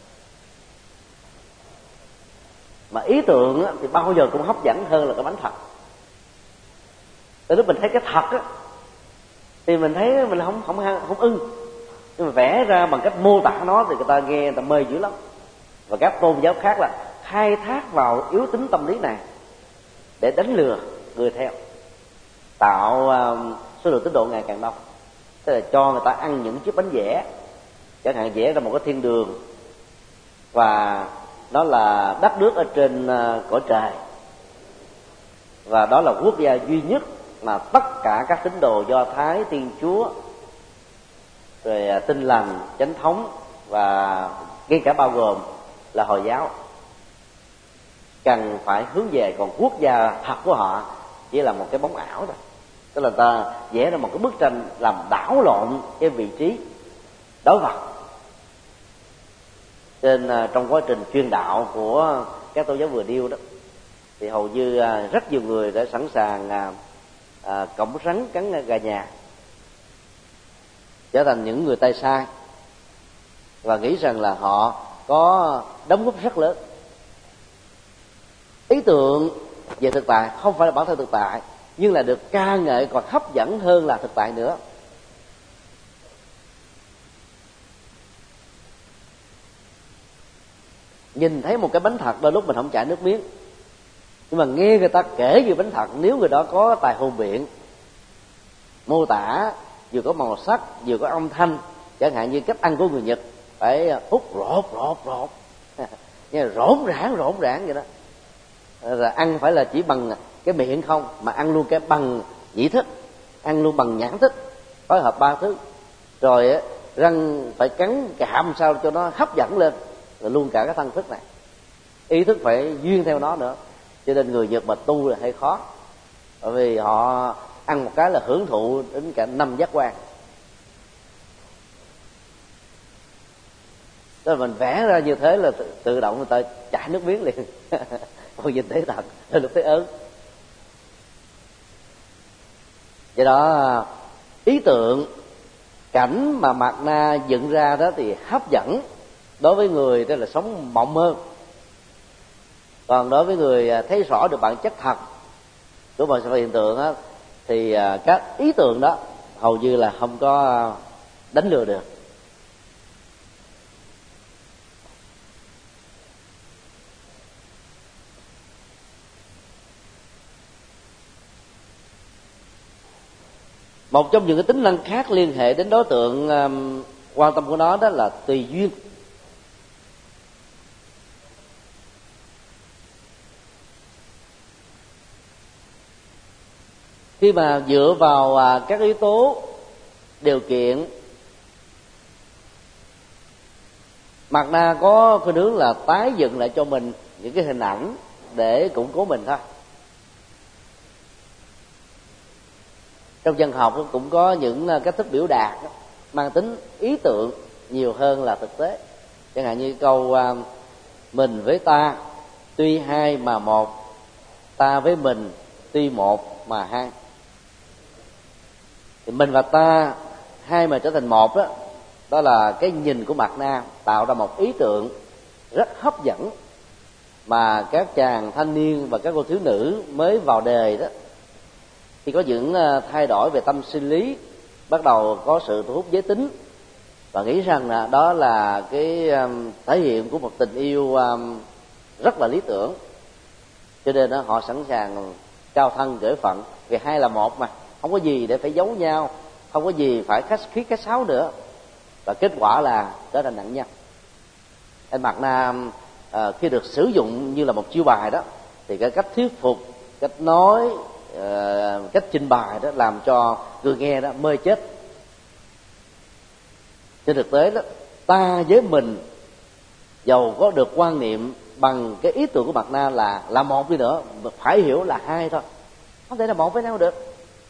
Mà ý tưởng thì bao giờ cũng hấp dẫn hơn là cái bánh thật. Từ lúc mình thấy cái thật á thì mình thấy mình không ưng, nhưng mà vẽ ra bằng cách mô tả nó thì người ta nghe, người ta mê dữ lắm. Và các tôn giáo khác là khai thác vào yếu tính tâm lý này để đánh lừa người theo, tạo số lượng tín đồ ngày càng đông. Tức là cho người ta ăn những chiếc bánh vẽ, chẳng hạn vẽ ra một cái thiên đường và đó là đất nước ở trên cõi trời, và đó là quốc gia duy nhất mà tất cả các tín đồ Do Thái, Thiên Chúa, rồi Tin Lành, Chánh Thống và ngay cả bao gồm là Hồi giáo cần phải hướng về. Còn quốc gia thật của họ chỉ là một cái bóng ảo thôi. Tức là ta vẽ ra một cái bức tranh làm đảo lộn cái vị trí đối vật. Trên trong quá trình truyền đạo của các tôn giáo vừa nêu đó, thì hầu như rất nhiều người đã sẵn sàng cổng rắn cắn gà nhà, trở thành những người tay sai và nghĩ rằng là họ có đóng góp rất lớn. Ý tưởng về thực tại không phải là bản thân thực tại, nhưng là được ca ngợi còn hấp dẫn hơn là thực tại nữa. Nhìn thấy một cái bánh thật đôi lúc mình không chảy nước miếng, nhưng mà nghe người ta kể về bánh thật, nếu người đó có tài hùng biện, mô tả vừa có màu sắc vừa có âm thanh, chẳng hạn như cách ăn của người Nhật phải hút rột nghe rỗn rãng vậy đó, rồi ăn phải là chỉ bằng cái miệng không, mà ăn luôn cái bằng nhĩ thức, ăn luôn bằng nhãn thức, phối hợp ba thứ, rồi răng phải cắn cạm sao cho nó hấp dẫn lên, rồi luôn cả cái thân thức này, ý thức phải duyên theo nó nữa. Cho nên người Nhật mà tu là hơi khó, bởi vì họ ăn một cái là hưởng thụ đến cả 5 giác quan. Tức là mình vẽ ra như thế là tự động người ta chảy nước miếng liền. Còn nhìn thấy thật, lúc thấy ớn. Do đó ý tưởng cảnh mà Mạt Na dựng ra đó thì hấp dẫn đối với người đó là sống mộng mơ. Còn đối với người thấy rõ được bản chất thật của mọi sự hiện tượng đó, thì các ý tưởng đó hầu như là không có đánh lừa được. Một trong những cái tính năng khác liên hệ đến đối tượng quan tâm của nó đó là tùy duyên. Khi mà dựa vào các yếu tố điều kiện, Mạt Na có khuynh hướng là tái dựng lại cho mình những cái hình ảnh để củng cố mình thôi. Trong dân học cũng có những cách thức biểu đạt mang tính ý tượng nhiều hơn là thực tế. Chẳng hạn như câu mình với ta tuy hai mà một, ta với mình tuy một mà hai. Thì mình và ta hai mà trở thành một đó, đó là cái nhìn của Mạt Na tạo ra một ý tượng rất hấp dẫn mà các chàng thanh niên và các cô thiếu nữ mới vào đời đó, khi có những thay đổi về tâm sinh lý, bắt đầu có sự thu hút giới tính và nghĩ rằng là đó là cái thể hiện của một tình yêu rất là lý tưởng, cho nên đó, họ sẵn sàng cao thân cởi phận, vì hai là một mà, không có gì để phải giấu nhau, không có gì phải khách khí khách sáo nữa, và kết quả là trở thành nạn nhân. Anh Mạt Na khi được sử dụng như là một chiêu bài đó, thì cái cách thuyết phục, cách nói, cách trình bày đó làm cho người nghe đó mê chết. Trên thực tế đó, ta với mình dầu có được quan niệm bằng cái ý tưởng của Mạt Na là một đi nữa, phải hiểu là hai thôi, không thể là một với nhau được.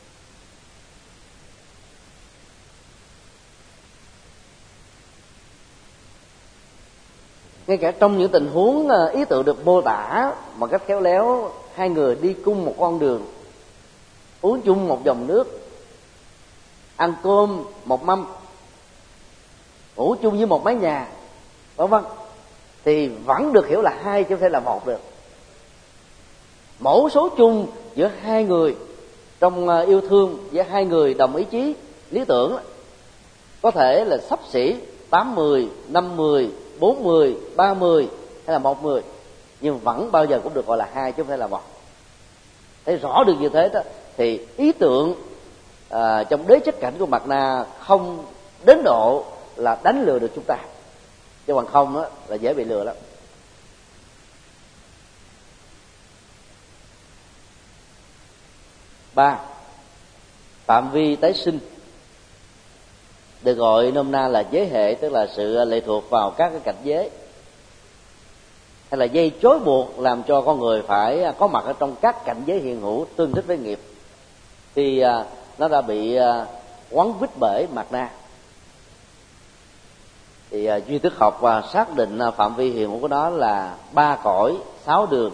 Ngay cả trong những tình huống ý tưởng được mô tả một cách khéo léo, hai người đi chung một con đường, uống chung một dòng nước, ăn cơm một mâm, ngủ chung với một mái nhà, vân vân, thì vẫn được hiểu là hai chứ không thể là một được. Mẫu số chung giữa hai người trong yêu thương, giữa hai người đồng ý chí lý tưởng có thể là xấp xỉ 80, 50, 40, 30 hay là 10, nhưng vẫn bao giờ cũng được gọi là hai chứ không phải là một. Thấy rõ được như thế đó, thì ý tưởng trong đế chất cảnh của Mạt Na không đến độ là đánh lừa được chúng ta, chứ bằng không đó, là dễ bị lừa lắm. Ba, phạm vi tái sinh được gọi nôm na là giới hệ, tức là sự lệ thuộc vào các cái cảnh giới, hay là dây chối buộc làm cho con người phải có mặt ở trong các cảnh giới hiện hữu tương thích với nghiệp, thì nó đã bị quấn quýt bởi Mạt Na. Thì duy thức học xác định phạm vi hiện hữu của nó là 3 cõi 6 đường.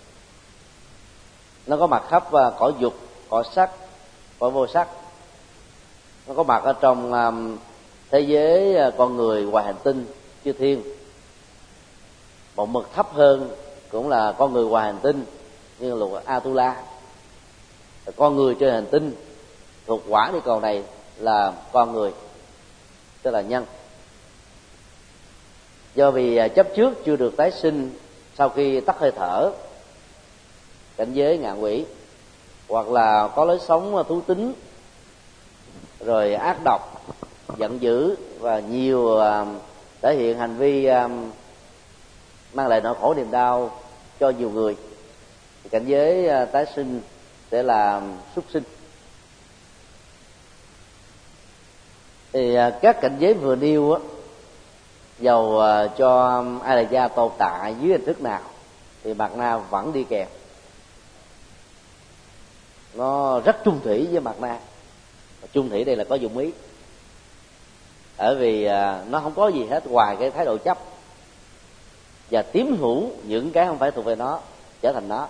Nó có mặt khắp cõi dục, cõi sắc, cõi vô sắc. Nó có mặt ở trong thế giới con người ngoài hành tinh chư thiên. Một mực thấp hơn cũng là con người ngoài hành tinh như là Atula. Con người trên hành tinh thuộc quả địa cầu này là con người, tức là nhân. Do vì chấp trước chưa được tái sinh sau khi tắt hơi thở, cảnh giới ngạ quỷ, hoặc là có lối sống thú tính, rồi ác độc, giận dữ và nhiều thể hiện hành vi mang lại nỗi khổ niềm đau cho nhiều người, thì cảnh giới tái sinh sẽ là súc sinh. Thì các cảnh giới vừa nêu á, dầu cho A La Gia tồn tại dưới hình thức nào thì Mạt Na vẫn đi kèm. Nó rất chung thủy với Mạt Na. Chung thủy đây là có dụng ý, bởi vì nó không có gì hết ngoài cái thái độ chấp và tiếm hữu những cái không phải thuộc về nó trở thành nó.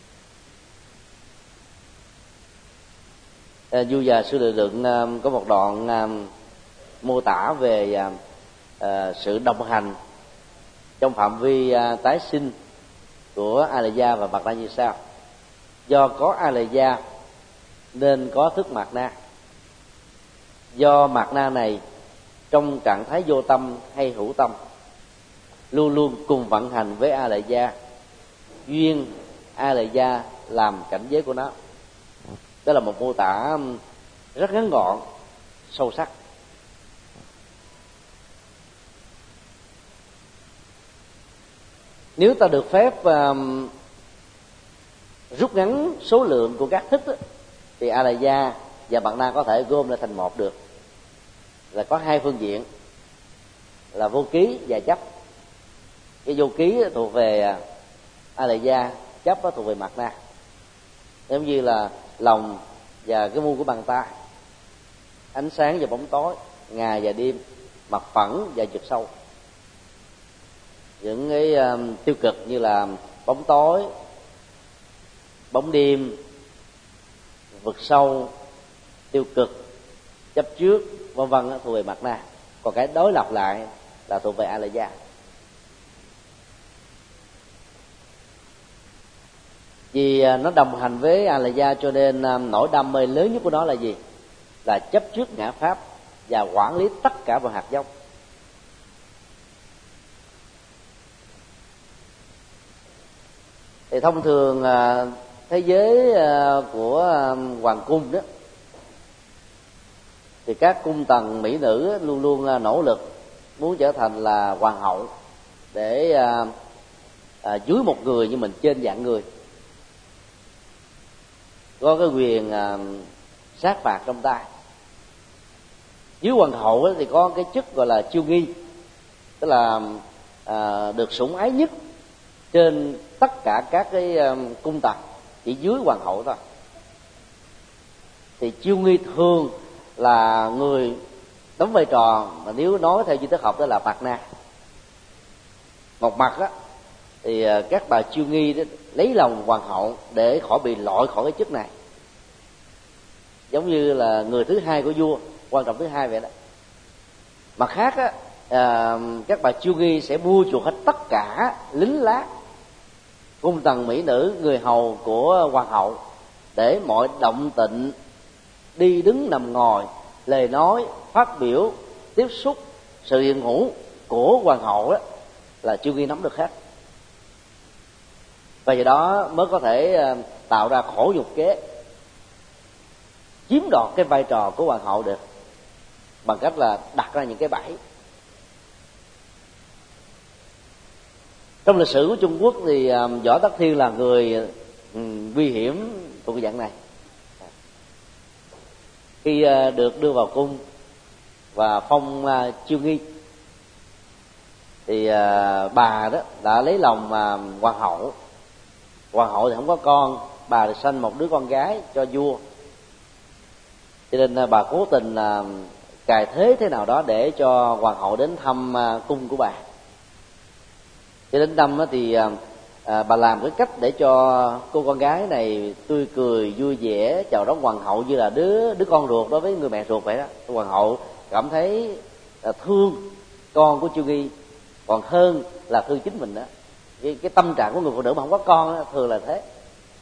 Du Già Sư Lợi Lượng có một đoạn mô tả về sự đồng hành trong phạm vi tái sinh của A La Gia và Mạt Na như sau: do có A La Gia nên có thức Mạt Na. Do Mạt Na này trong trạng thái vô tâm hay hữu tâm luôn luôn cùng vận hành với A La Gia, duyên A La Gia làm cảnh giới của nó. Đó là một mô tả rất ngắn gọn, sâu sắc. Nếu ta được phép rút ngắn số lượng của các thích thì Alaya và Bạt Na có thể gom lại thành một được. Là có hai phương diện là vô ký và chấp. Cái vô ký thuộc về Alaya, chấp thuộc về Bạt Na. Giống như là lòng và cái mu của bàn tay, ánh sáng và bóng tối, ngày và đêm, mặt phẳng và vực sâu. Những cái tiêu cực như là bóng tối, bóng đêm, vực sâu, tiêu cực, chấp trước, vân vân thuộc về Bạt Na. Còn cái đối lập lại là thuộc về Alaya. Vì nó đồng hành với Alaya cho nên nỗi đam mê lớn nhất của nó là gì? Là chấp trước ngã pháp và quản lý tất cả vào hạt giống. Thì thông thường thế giới của hoàng cung đó, thì các cung tần mỹ nữ luôn luôn nỗ lực muốn trở thành là hoàng hậu để dưới một người như mình trên vạn người, có cái quyền sát phạt trong tay. Dưới hoàng hậu thì có cái chức gọi là chiêu nghi, tức là được sủng ái nhất trên tất cả các cái cung tần, chỉ dưới hoàng hậu thôi. Thì chiêu nghi thường là người đóng vai trò mà nếu nói theo duy thức học đó là Bạt Na. Một mặt đó thì các bà chiêu nghi đó lấy lòng hoàng hậu để khỏi bị loại khỏi cái chức này, giống như là người thứ hai của vua, quan trọng thứ hai vậy đó. Mặt khác á, các bà chiêu nghi sẽ mua chuộc hết tất cả lính lá, cung tần mỹ nữ, người hầu của hoàng hậu, để mọi động tịnh, đi đứng nằm ngồi, lời nói, phát biểu, tiếp xúc, sự hiện hữu của hoàng hậu đó là chiêu nghi nắm được hết. Và do đó mới có thể tạo ra khổ nhục kế, chiếm đoạt cái vai trò của hoàng hậu được, bằng cách là đặt ra những cái bẫy. Trong lịch sử của Trung Quốc thì Võ Tắc Thiên là người nguy hiểm của cái dạng này. Khi được đưa vào cung và phong chiêu nghi thì bà đó đã lấy lòng hoàng hậu. Hoàng hậu thì không có con, bà được sanh một đứa con gái cho vua, cho nên bà cố tình cài thế thế nào đó để cho hoàng hậu đến thăm cung của bà. Cho đến năm thì bà làm cái cách để cho cô con gái này tươi cười vui vẻ chào đón hoàng hậu như là đứa con ruột đối với người mẹ ruột vậy đó. Hoàng hậu cảm thấy thương con của Chiêu Nghi còn hơn là thương chính mình đó. Cái tâm trạng của người phụ nữ mà không có con đó, thường là thế.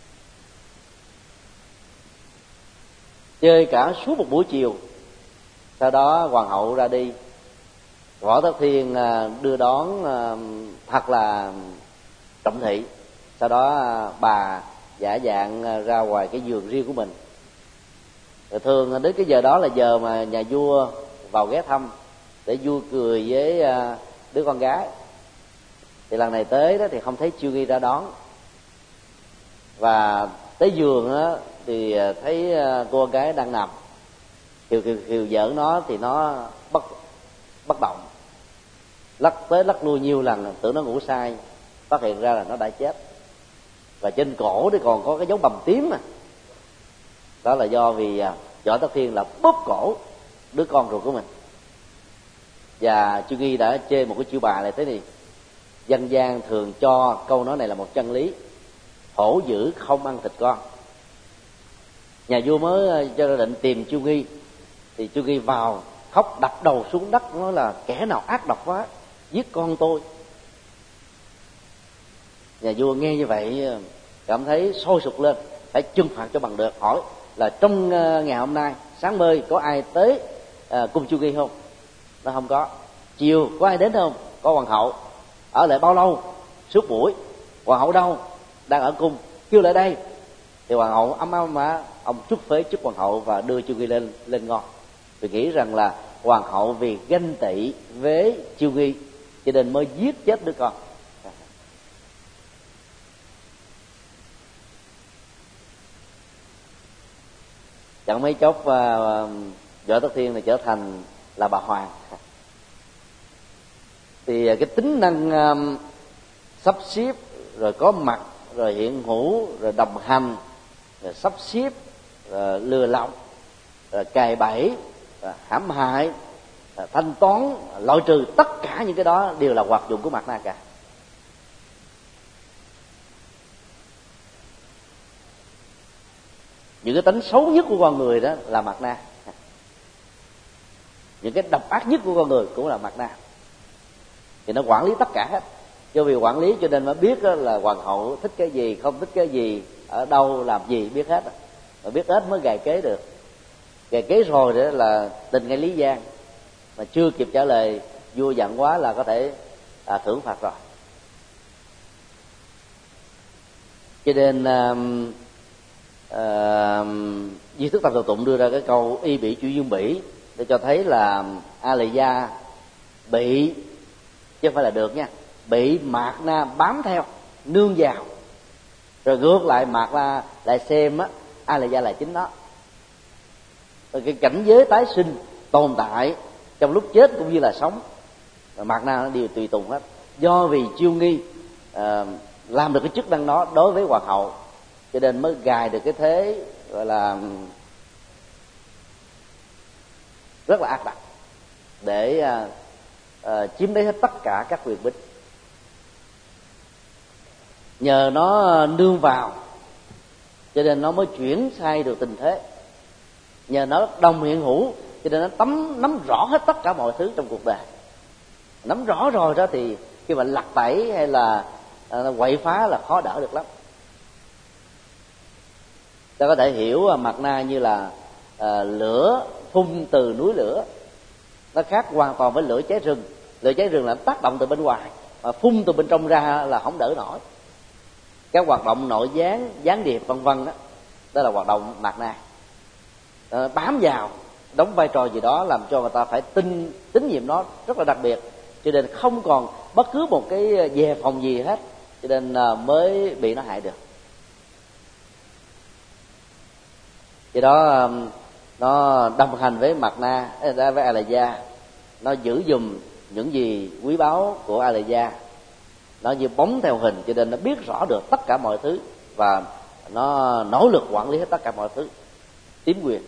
Chơi cả suốt một buổi chiều, sau đó hoàng hậu ra đi, Võ Tắc Thiên đưa đón thật là trọng thị. Sau đó bà giả dạng ra ngoài cái giường riêng của mình. Rồi thường đến cái giờ đó là giờ mà nhà vua vào ghé thăm để vui cười với đứa con gái. Thì lần này tới đó thì không thấy Chiêu Nghi ra đón, và tới giường đó thì thấy cô con gái đang nằm, khiều giỡn nó thì nó bất động, lắc tới lắc lui nhiều lần, tưởng nó ngủ say, phát hiện ra là nó đã chết. Và trên cổ thì còn có cái dấu bầm tím mà. Đó là do vì Võ Tắc Thiên là bóp cổ đứa con ruột của mình. Và Chiêu Nghi đã chê một cái chiêu bài này thế này: dân gian thường cho câu nói này là một chân lý: hổ dữ không ăn thịt con. Nhà vua mới cho ra định tìm Chiêu Nghi, thì Chiêu Nghi vào khóc đập đầu xuống đất, nói là kẻ nào ác độc quá giết con tôi. Nhà vua nghe như vậy cảm thấy sôi sục lên, phải trừng phạt cho bằng được. Hỏi là trong ngày hôm nay sáng mơi có ai tới cung Chiêu Nghi không? Nó không có. Chiều có ai đến không? Có hoàng hậu. Ở lại bao lâu? Suốt buổi. Hoàng hậu đâu? Đang ở cung. Kêu lại đây. Thì hoàng hậu ấm ông trút phế chức hoàng hậu và đưa Chiêu Nghi lên ngon, vì nghĩ rằng là hoàng hậu vì ganh tị với Chiêu Nghi cho nên mới giết chết đứa con. Chẳng mấy chốc Võ Tắc Thiên này trở thành là bà hoàng. Thì cái tính năng sắp xếp, rồi có mặt, rồi hiện hữu, rồi đồng hành, rồi sắp xếp, rồi lừa lọc, rồi cài bẫy, rồi hãm hại, rồi thanh toán, loại trừ, tất cả những cái đó đều là hoạt dụng của Mạt Na cả. Những cái tính xấu nhất của con người đó là Mạt Na, những cái độc ác nhất của con người cũng là Mạt Na. Thì nó quản lý tất cả hết. Do vì quản lý cho nên nó biết là hoàng hậu thích cái gì, không thích cái gì, ở đâu làm gì, biết hết. Mà biết hết mới gài kế được. Gài kế rồi đó là tình ngay Lý Giang, mà chưa kịp trả lời vua giận quá là có thể thưởng phạt rồi. Cho nên Di Thức Tam Thập Tụng đưa ra cái câu y bỉ chủ dương bỉ để cho thấy là A Lệ Gia bị, chứ không phải là được nha, bị Mạt Na bám theo, nương vào, rồi ngược lại Mạt Na lại xem A Lệ Gia là chính nó. Rồi cái cảnh giới tái sinh tồn tại trong lúc chết cũng như là sống, Mạt Na nó đều tùy tùng hết. Do vì Chiêu Nghi làm được cái chức năng đó đối với hoàng hậu, cho nên mới gài được cái thế gọi là rất là ác độc để chiếm lấy hết tất cả các quyền bính. Nhờ nó nương vào cho nên nó mới chuyển sai được tình thế. Nhờ nó đồng hiện hữu cho nên nó nắm rõ hết tất cả mọi thứ trong cuộc đời. Nắm rõ rồi đó thì khi mà lật tẩy hay là quậy phá là khó đỡ được lắm. Ta có thể hiểu Mạt Na như là lửa phun từ núi lửa. Nó khác hoàn toàn với lửa cháy rừng. Lửa cháy rừng là tác động từ bên ngoài, mà phun từ bên trong ra là không đỡ nổi. Các hoạt động nội gián, gián điệp vân vân đó là hoạt động Mạt Na. Bám vào, đóng vai trò gì đó làm cho người ta phải tín nhiệm nó rất là đặc biệt, cho nên không còn bất cứ một cái đề phòng gì hết, cho nên mới bị nó hại được. Vì đó nó đồng hành với Mạt Na, với A Lệ Gia, nó giữ giùm những gì quý báu của A Lệ Gia, nó như bóng theo hình, cho nên nó biết rõ được tất cả mọi thứ và nó nỗ lực quản lý hết tất cả mọi thứ, chiếm quyền.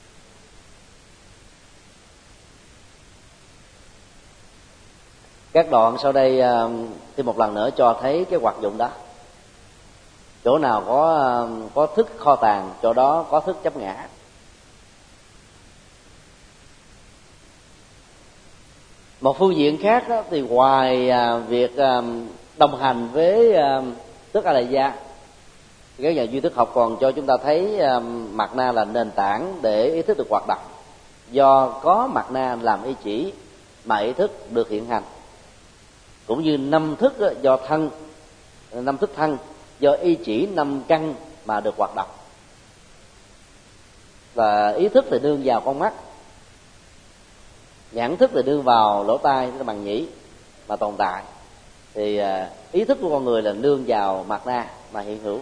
Các đoạn sau đây thêm một lần nữa cho thấy cái hoạt dụng đó. Chỗ nào có thức kho tàng, chỗ đó có thức chấp ngã. Một phương diện khác đó, thì ngoài việc đồng hành với thức A Lệ Gia, các nhà duy thức học còn cho chúng ta thấy Mạt Na là nền tảng để ý thức được hoạt động. Do có Mạt Na làm ý chỉ mà ý thức được hiện hành, cũng như năm thức do thân, năm thức thân do ý chỉ năm căn mà được hoạt động. Và ý thức thì đương vào con mắt, nhãn thức thì đương vào lỗ tai, tức là bằng nhĩ mà tồn tại. Thì ý thức của con người là nương vào Mạt Na mà hiện hữu.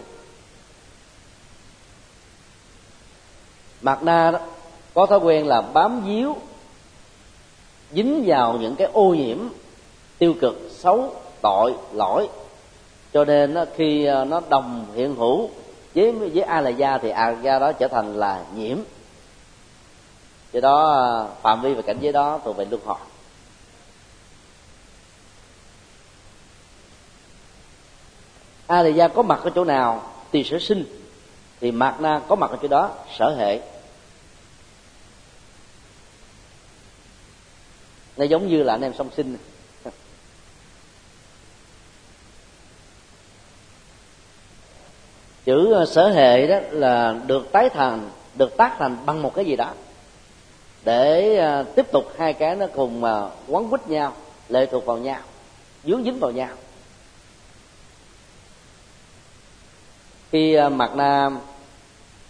Mạt Na đó có thói quen là bám víu, dính vào những cái ô nhiễm tiêu cực, xấu, tội, lỗi, cho nên khi nó đồng hiện hữu với A Lệ Gia thì A Lệ Gia đó trở thành là nhiễm. Do đó phạm vi và cảnh giới đó thuộc về luân hồi. A Lệ Gia có mặt ở chỗ nào thì sở sinh, thì Mạt Na có mặt ở chỗ đó sở hệ. Nó giống như là anh em song sinh. Chữ sở hệ đó là được tái thành, được tác thành bằng một cái gì đó để tiếp tục hai cái nó cùng quấn quýt nhau, lệ thuộc vào nhau, dướng dính vào nhau. Khi Mạt Na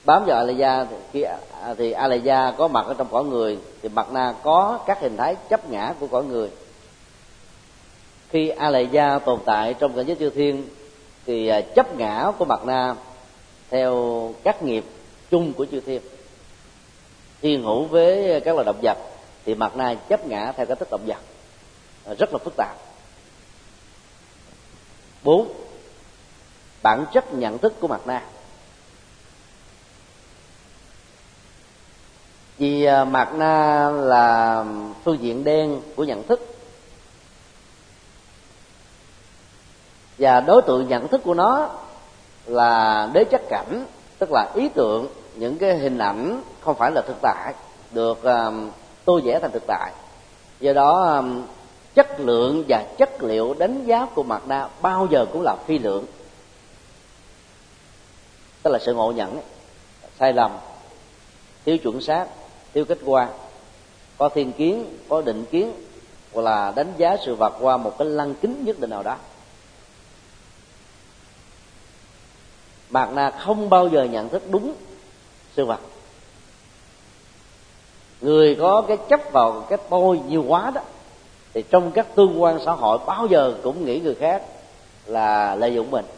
bám vào Alaya thì Alaya có mặt ở trong cõi người, thì Mạt Na có các hình thái chấp ngã của cõi người. Khi Alaya tồn tại trong cảnh giới chư thiên thì chấp ngã của Mạt Na theo các nghiệp chung của chư thiên. Thiên hữu với các loài động vật thì Mạt Na chấp ngã theo cách thức động vật, rất là phức tạp. 4. Bản chất nhận thức của Mạt Na. Vì Mạt Na là phương diện đen của nhận thức, và đối tượng nhận thức của nó là đế chất cảnh, tức là ý tưởng, những cái hình ảnh không phải là thực tại, được tô vẽ thành thực tại. Do đó chất lượng và chất liệu đánh giá của Mạt Na bao giờ cũng là phi lượng, tức là sự ngộ nhận sai lầm, thiếu chuẩn xác, thiếu khách quan, có thiên kiến, có định kiến, hoặc là đánh giá sự vật qua một cái lăng kính nhất định nào đó. Mạt Na không bao giờ nhận thức đúng sự vật. Người có cái chấp vào cái tôi nhiều quá đó, thì trong các tương quan xã hội bao giờ cũng nghĩ người khác là lợi dụng mình,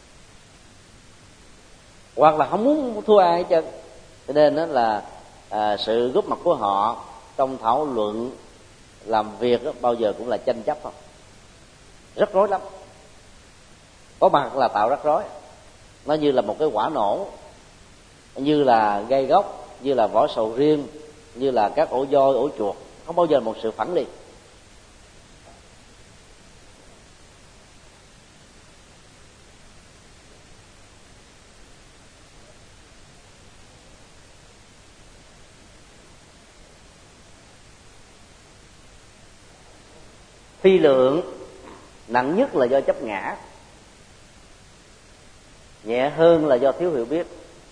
hoặc là không muốn thua ai hết trơn. Cho nên đó là sự góp mặt của họ trong thảo luận làm việc đó, bao giờ cũng là tranh chấp không, rắc rối lắm. Có mặt là tạo rắc rối, nó như là một cái quả nổ, như là gai góc, như là vỏ sầu riêng, như là các ổ voi, ổ chuột, không bao giờ một sự phẳng liền. Phi lượng nặng nhất là do chấp ngã, nhẹ hơn là do thiếu hiểu biết.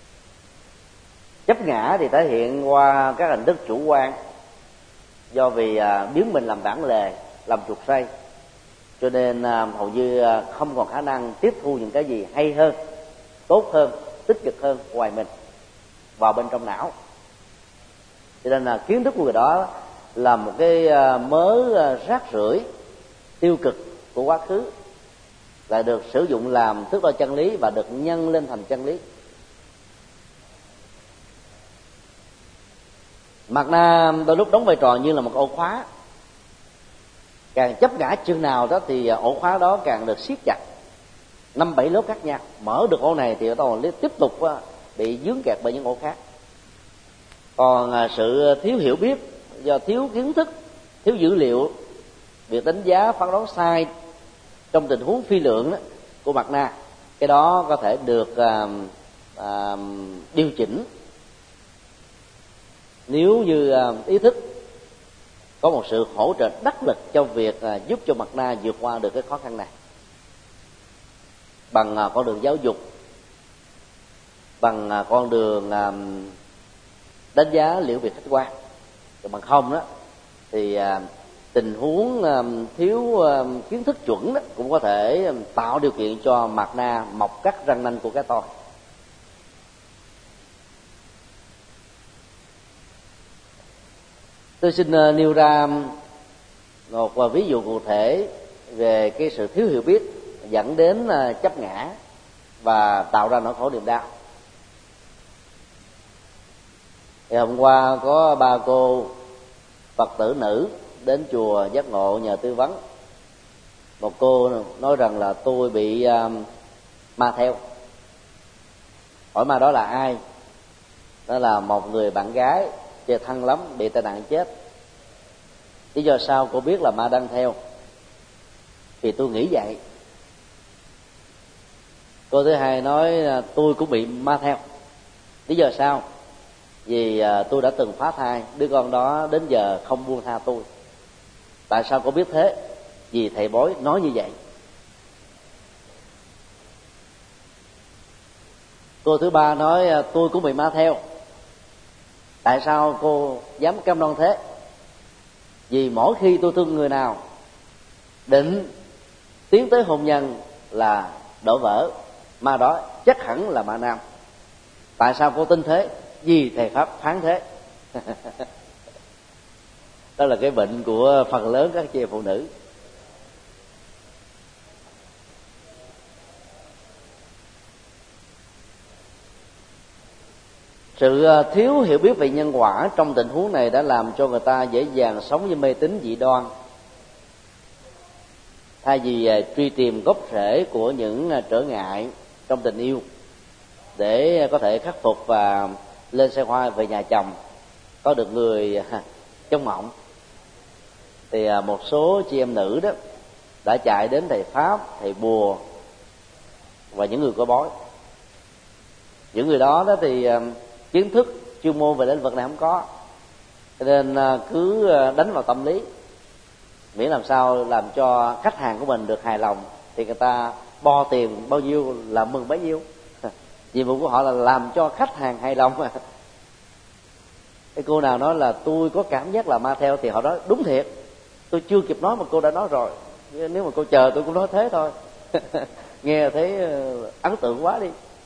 Chấp ngã thì thể hiện qua các hình thức chủ quan, do vì biến mình làm bản lề, làm chuột say, cho nên hầu như không còn khả năng tiếp thu những cái gì hay hơn, tốt hơn, tích cực hơn ngoài mình vào bên trong não. Cho nên là kiến thức của người đó là một cái mớ rác rưởi tiêu cực của quá khứ, lại được sử dụng làm thước đo chân lý và được nhân lên thành chân lý. Mạt Na đôi lúc đóng vai trò như là một ổ khóa, càng chấp ngã chừng nào đó thì ổ khóa đó càng được siết chặt, 5-7 lớp khác nhau. Mở được ổ này thì nó tiếp tục bị vướng kẹt bởi những ổ khác. Còn sự thiếu hiểu biết do thiếu kiến thức, thiếu dữ liệu, việc đánh giá phán đoán sai trong tình huống phi lượng đó, của Mạt Na, cái đó có thể được điều chỉnh nếu như ý thức có một sự hỗ trợ đắc lực trong việc giúp cho Mạt Na vượt qua được cái khó khăn này bằng con đường giáo dục, bằng con đường đánh giá liệu việc khách quan. Còn bằng không đó thì tình huống thiếu kiến thức chuẩn đó cũng có thể tạo điều kiện cho Mạt Na mọc các răng nanh của cái tôi. Tôi xin nêu ra một ví dụ cụ thể về cái sự thiếu hiểu biết dẫn đến chấp ngã và tạo ra nỗi khổ niềm đau. Thì hôm qua có 3 cô Phật tử nữ đến chùa giác ngộ nhờ tư vấn. Một cô nói rằng là tôi bị ma theo. Hỏi ma đó là ai? Đó là một người bạn gái chơi thân lắm, bị tai nạn chết. Lý do sao cô biết là ma đang theo? Vì tôi nghĩ vậy. Cô thứ hai nói tôi cũng bị ma theo. Lý do sao? Vì tôi đã từng phá thai, đứa con đó đến giờ không buông tha tôi. Tại sao cô biết thế? Vì thầy bói nói như vậy. Cô thứ ba nói tôi cũng bị ma theo. Tại sao cô dám cam đoan thế? Vì mỗi khi tôi thương người nào, định tiến tới hôn nhân là đổ vỡ, ma đó chắc hẳn là ma nam. Tại sao cô tin thế? Vì thầy pháp phán thế. Đó là cái bệnh của phần lớn các chị em phụ nữ. Sự thiếu hiểu biết về nhân quả trong tình huống này đã làm cho người ta dễ dàng sống với mê tín dị đoan, thay vì truy tìm gốc rễ của những trở ngại trong tình yêu để có thể khắc phục và lên xe hoa về nhà chồng, có được người trong mộng. Thì một số chị em nữ đó đã chạy đến thầy pháp, thầy bùa và những người coi bói. Những người đó thì kiến thức chuyên môn về lĩnh vực này không có, cho nên cứ đánh vào tâm lý, miễn làm sao làm cho khách hàng của mình được hài lòng thì người ta bo tiền bao nhiêu là mừng bấy nhiêu. Nhiệm vụ của họ là làm cho khách hàng hài lòng. Cái cô nào nói là tôi có cảm giác là ma theo thì họ nói đúng thiệt, tôi chưa kịp nói mà cô đã nói rồi, nếu mà cô chờ tôi cũng nói thế thôi. Nghe thấy ấn tượng quá đi.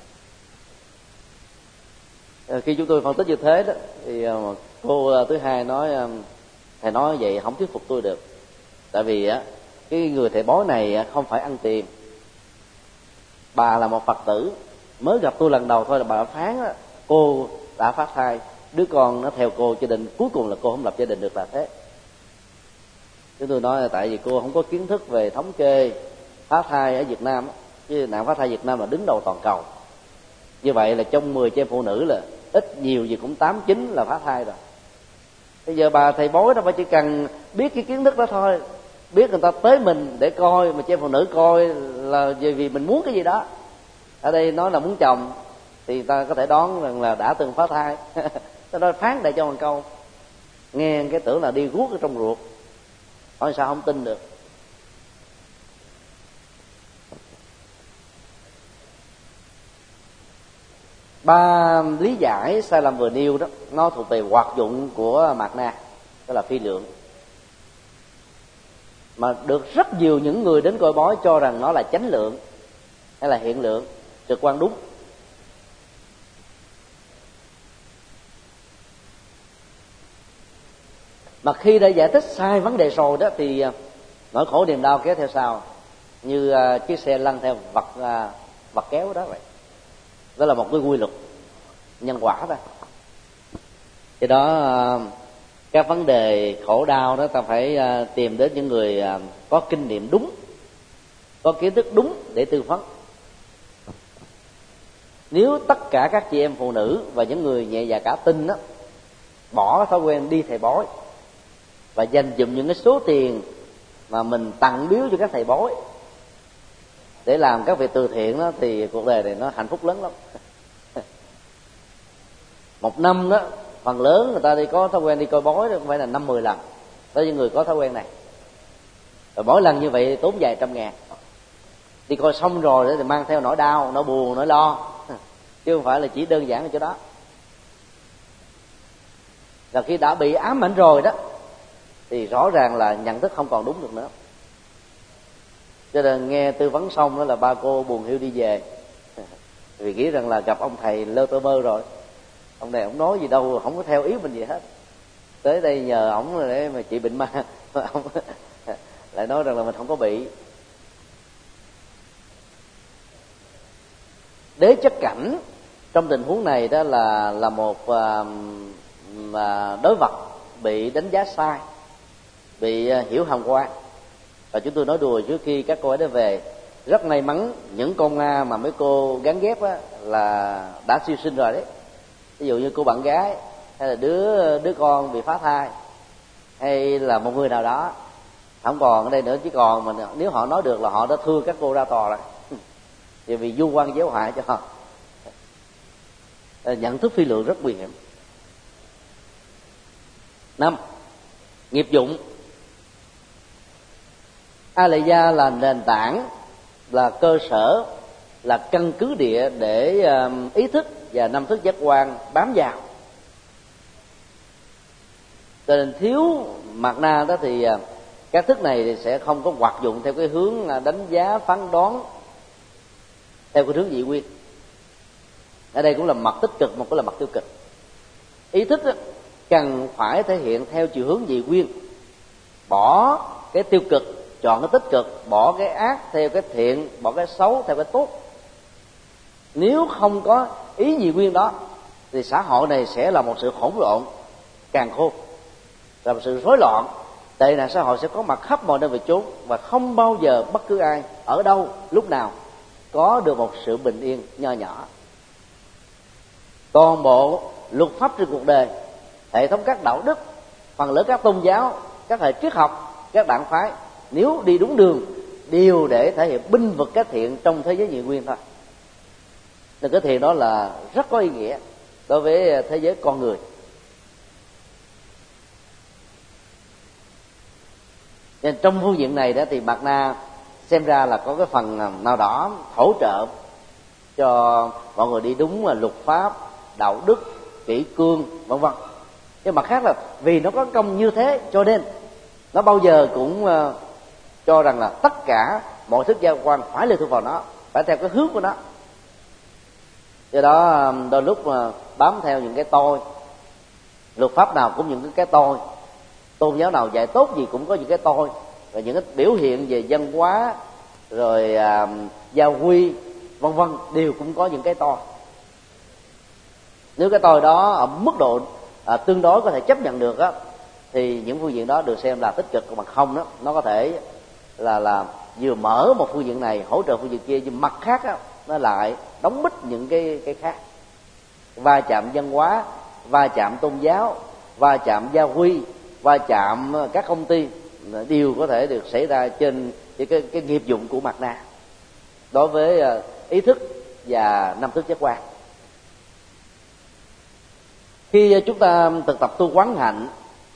Khi chúng tôi phân tích như thế đó thì cô thứ hai nói thầy nói vậy không thuyết phục tôi được, tại vì cái người thầy bói này không phải ăn tiền. Bà là một Phật tử, mới gặp tôi lần đầu thôi là bà đã phán cô đã phá thai, đứa con nó theo cô cho đến cuối cùng là cô không lập gia đình được là thế. Chúng tôi nói là tại vì cô không có kiến thức về thống kê phá thai ở Việt Nam, chứ nạn phá thai Việt Nam là đứng đầu toàn cầu. Như vậy là trong 10 chị em phụ nữ là ít nhiều gì cũng 8-9 là phá thai rồi. Bây giờ bà thầy bói đó phải chỉ cần biết cái kiến thức đó thôi, biết người ta tới mình để coi, mà chị em phụ nữ coi là vì mình muốn cái gì đó. Ở đây nói là muốn chồng thì ta có thể đoán rằng là đã từng phá thai. Tôi nói phán đại cho một câu, nghe cái tưởng là đi guốc ở trong ruột, hỏi sao không tin được. Ba lý giải sai lầm vừa nêu đó nó thuộc về hoạt dụng của mạt na, đó là phi lượng, mà được rất nhiều những người đến coi bói cho rằng nó là chánh lượng hay là hiện lượng, trực quan đúng. Mà khi đã giải thích sai vấn đề rồi đó thì nỗi khổ niềm đau kéo theo sau, như chiếc xe lăn theo vật kéo đó vậy. Đó là một cái quy luật nhân quả đó. Thì đó các vấn đề khổ đau đó ta phải tìm đến những người có kinh nghiệm đúng, có kiến thức đúng để tư vấn. Nếu tất cả các chị em phụ nữ và những người nhẹ dạ cả tin đó bỏ thói quen đi thầy bói và dành dụm những cái số tiền mà mình tặng biếu cho các thầy bói để làm các việc từ thiện đó, thì cuộc đời này nó hạnh phúc lớn lắm. Một năm đó phần lớn người ta đi có thói quen đi coi bói đó không phải là 5-10 lần, đối với người có thói quen này. Rồi mỗi lần như vậy tốn vài trăm ngàn. Đi coi xong rồi thì mang theo nỗi đau, nỗi buồn, nỗi lo, chứ không phải là chỉ đơn giản ở chỗ đó. Và khi đã bị ám ảnh rồi đó thì rõ ràng là nhận thức không còn đúng được nữa. Cho nên nghe tư vấn xong đó là ba cô buồn hiu đi về, vì nghĩ rằng là gặp ông thầy lơ tơ mơ rồi. Ông này ông nói gì đâu, không có theo ý mình gì hết. Tới đây nhờ ổng để mà trị bệnh ma, ông lại nói rằng là mình không có bị. Đế chất cảnh trong tình huống này đó là một đối vật bị đánh giá sai, bị hiểu hàm quan. Và chúng tôi nói đùa trước khi các cô ấy đã về, rất may mắn những con ma mà mấy cô gắn ghép á, là đã siêu sinh rồi đấy. Ví dụ như cô bạn gái, hay là đứa con bị phá thai, hay là một người nào đó không còn ở đây nữa, chỉ còn mình. Nếu họ nói được là họ đã thưa các cô ra tòa rồi, vì du quan giáo hại cho họ. Nhận thức phi lượng rất nguy hiểm. 5. Nghiệp dụng. A Lệ Gia là nền tảng, là cơ sở, là căn cứ địa để ý thức và năm thức giác quan bám vào. Cho nên thiếu mạt na đó thì các thức này thì sẽ không có hoạt dụng theo cái hướng đánh giá phán đoán theo cái hướng dị nguyên. Ở đây cũng là mặt tích cực, một cái là mặt tiêu cực. Ý thức cần phải thể hiện theo chiều hướng dị nguyên, bỏ cái tiêu cực chọn cái tích cực, bỏ cái ác theo cái thiện, bỏ cái xấu theo cái tốt. Nếu không có ý dị nguyên đó thì xã hội này sẽ là một sự hỗn loạn càn khôn, là một sự rối loạn. Tệ nạn xã hội sẽ có mặt khắp mọi nơi về chốn, và không bao giờ bất cứ ai ở đâu lúc nào có được một sự bình yên nho nhỏ. Toàn bộ luật pháp trên cuộc đời, hệ thống các đạo đức, phần lớn các tôn giáo, các hệ triết học, các đảng phái, nếu đi đúng đường đều để thể hiện binh vực cái thiện trong thế giới dị nguyên thôi. Nên cái thiện đó là rất có ý nghĩa đối với thế giới con người. Nên trong phương diện này đó thì Mạt Na xem ra là có cái phần nào đó hỗ trợ cho mọi người đi đúng luật pháp, đạo đức, kỷ cương, vân vân. Nhưng mặt khác là vì nó có công như thế, cho nên nó bao giờ cũng cho rằng là tất cả mọi thức giác quan phải lệ thuộc vào nó, phải theo cái hướng của nó. Do đó đôi lúc mà bám theo những cái tôi, luật pháp nào cũng những cái tôi, tôn giáo nào dạy tốt gì cũng có những cái tôi, và những cái biểu hiện về văn hóa rồi gia quy vân vân đều cũng có những cái tôi. Nếu cái tôi đó ở mức độ tương đối có thể chấp nhận được á, thì những phương diện đó được xem là tích cực. Còn bằng không đó, nó có thể là vừa mở một phương diện này hỗ trợ phương diện kia, nhưng mặt khác á, nó lại đóng bít những cái khác. Va chạm văn hóa, va chạm tôn giáo, va chạm gia quy, va chạm các công ty đều có thể được xảy ra trên cái nghiệp dụng của Mạt Na đối với ý thức và năm thức giác quan. Khi chúng ta thực tập tu quán hạnh,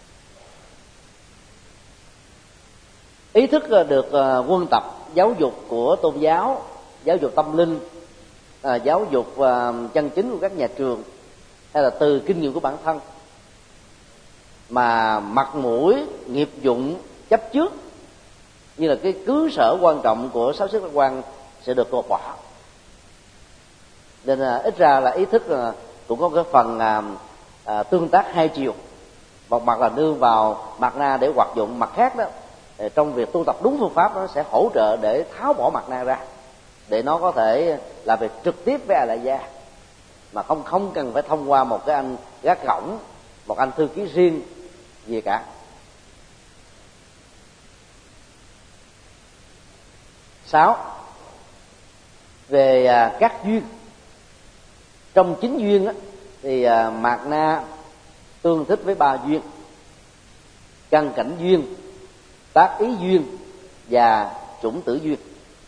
ý thức được quân tập giáo dục của tôn giáo, giáo dục tâm linh, giáo dục chân chính của các nhà trường, hay là từ kinh nghiệm của bản thân, mà mặt mũi, nghiệp dụng, chấp trước như là cái cứ sở quan trọng của sáu sức giác quan sẽ được gột bỏ. Nên ít ra là ý thức cũng có cái phần tương tác hai chiều. Một mặt là nương vào Mạt Na để hoạt dụng, mặt khác đó trong việc tu tập đúng phương pháp nó sẽ hỗ trợ để tháo bỏ Mạt Na ra, để nó có thể làm việc trực tiếp với A La Gia, mà không cần phải thông qua một cái anh gác cổng, một anh thư ký riêng gì cả. Sáu, về các duyên. Trong 9 duyên á, thì Mạt Na tương thích với 3 duyên: căn cảnh duyên, tác ý duyên và chủng tử duyên.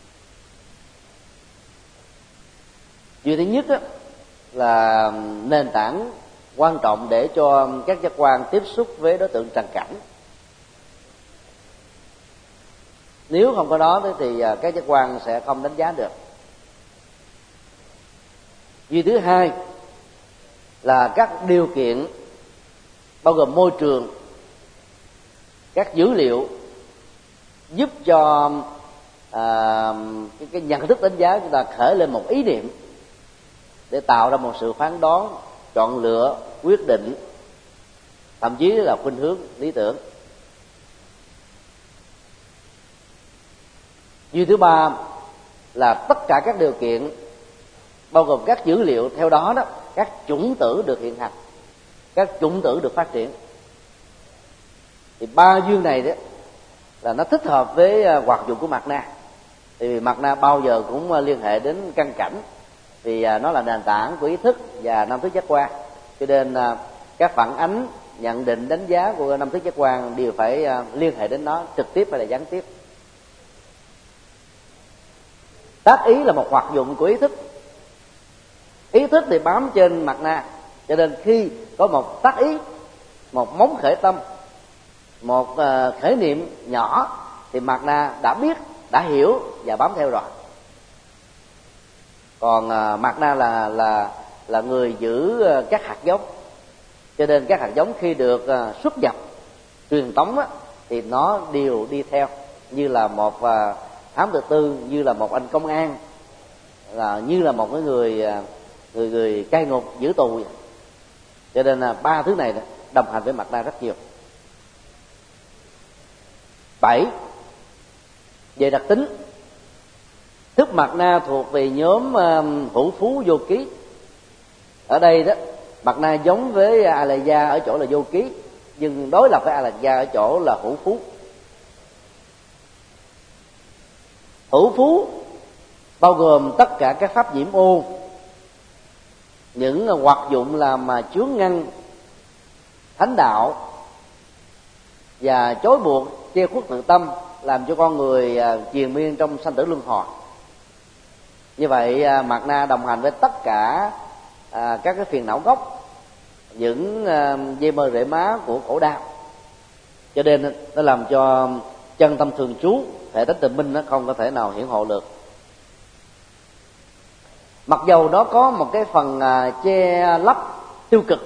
Duyên thứ nhất á, là nền tảng quan trọng để cho các giác quan tiếp xúc với đối tượng trần cảnh. Nếu không có đó thì các giác quan sẽ không đánh giá được. Duyên thứ hai là các điều kiện bao gồm môi trường, các dữ liệu giúp cho cái nhận thức đánh giá chúng ta khởi lên một ý niệm để tạo ra một sự phán đoán, chọn lựa, quyết định, thậm chí là khuynh hướng lý tưởng. Duyên thứ ba là tất cả các điều kiện bao gồm các dữ liệu, theo đó đó các chủng tử được hiện hành, các chủng tử được phát triển. Thì 3 duyên này đó là nó thích hợp với hoạt dụng của Mạt Na. Thì Mạt Na bao giờ cũng liên hệ đến căn cảnh, vì nó là nền tảng của ý thức và năm thức giác quan, cho nên các phản ánh, nhận định, đánh giá của năm thức giác quan đều phải liên hệ đến nó trực tiếp hay là gián tiếp. Tác ý là một hoạt dụng của ý thức. Ý thức thì bám trên Mạt Na, cho nên khi có một tác ý, một móng khởi tâm, một khởi niệm nhỏ thì Mạt Na đã biết, đã hiểu và bám theo rồi. Còn Mạt Na là người giữ các hạt giống, cho nên các hạt giống khi được xuất nhập, truyền tống á, thì nó đều đi theo, như là một thám tử tư, như là một anh công an, như là một cái người người cai ngục giữ tù vậy. Cho nên là ba thứ này đồng hành với Mạt Na rất nhiều. 7. Về đặc tính, thức Mạt Na thuộc về nhóm hữu phú vô ký. Ở đây đó, Mạt Na giống với A La Gia ở chỗ là vô ký, nhưng đối lập với A La Gia ở chỗ là hữu phú. Hữu phú bao gồm tất cả các pháp nhiễm ô, những hoạt dụng làm chướng ngăn thánh đạo và chối buộc che khuất tự tâm, làm cho con người triền miên trong sanh tử luân hồi. Như vậy Mạt Na đồng hành với tất cả các cái phiền não gốc, những dây mơ rễ má của khổ đau. Cho nên nó làm cho chân tâm thường trú, thể tánh tự minh nó không có thể nào hiển hộ được. Mặc dầu nó có một cái phần che lấp tiêu cực,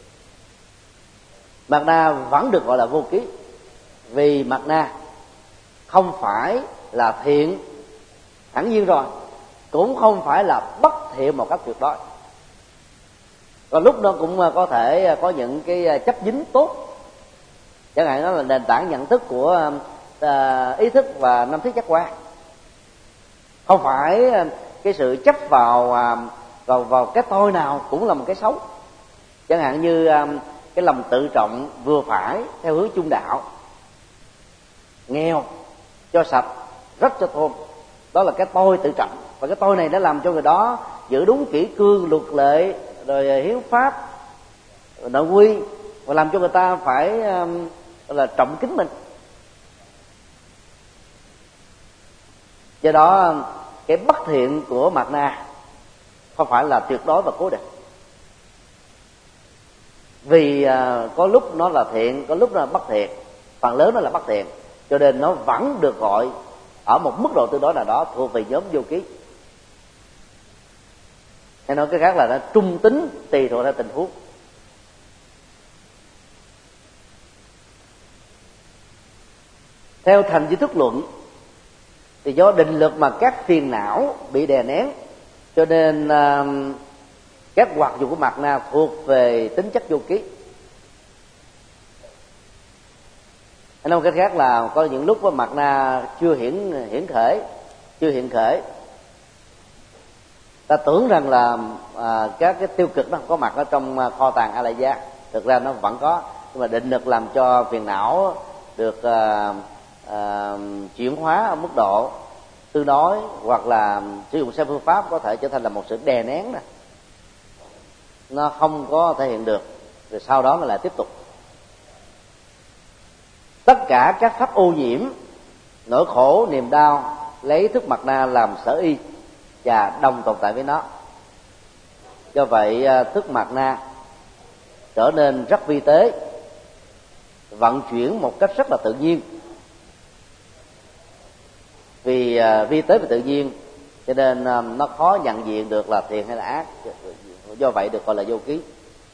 Mạt Na vẫn được gọi là vô ký, vì Mạt Na không phải là thiện hẳn nhiên rồi, cũng không phải là bất thiện một cách tuyệt đối. Còn lúc nó cũng có thể có những cái chấp dính tốt, chẳng hạn đó là nền tảng nhận thức của ý thức và năm thiết giác quan. Không phải cái sự chấp vào cái tôi nào cũng là một cái xấu. Chẳng hạn như cái lòng tự trọng vừa phải theo hướng trung đạo, nghèo cho sạch, rất cho thôn, đó là cái tôi tự trọng. Và cái tôi này nó làm cho người đó giữ đúng kỷ cương luật lệ, rồi hiến pháp, nội quy, và làm cho người ta phải là trọng kính mình. Do đó cái bất thiện của Mạt Na không phải là tuyệt đối và cố định, vì có lúc nó là thiện, có lúc nó là bất thiện, phần lớn nó là bất thiện, cho nên nó vẫn được gọi ở một mức độ tương đối nào đó thuộc về nhóm vô ký. Hay nói cái khác là nó trung tính tùy thuộc theo tình huống. Theo thành duy thức luận thì do định lực mà các phiền não bị đè nén, cho nên các hoạt dụng của Mạt Na thuộc về tính chất vô ký. Hay nói một cách khác là có những lúc Mạt Na chưa hiện khởi, ta tưởng rằng là các cái tiêu cực nó không có mặt ở trong kho tàng A La Gia, thực ra nó vẫn có, nhưng mà định lực làm cho phiền não được chuyển hóa ở mức độ tương đối, hoặc là sử dụng sai phương pháp có thể trở thành là một sự đè nén này, nó không có thể hiện được, rồi sau đó nó lại tiếp tục. Tất cả các pháp ô nhiễm, nỗi khổ niềm đau lấy thức Mạt Na làm sở y và đồng tồn tại với nó. Do vậy thức Mạt Na trở nên rất vi tế, vận chuyển một cách rất là tự nhiên. Vì vi tế và tự nhiên cho nên nó khó nhận diện được là thiện hay là ác, do vậy được gọi là vô ký.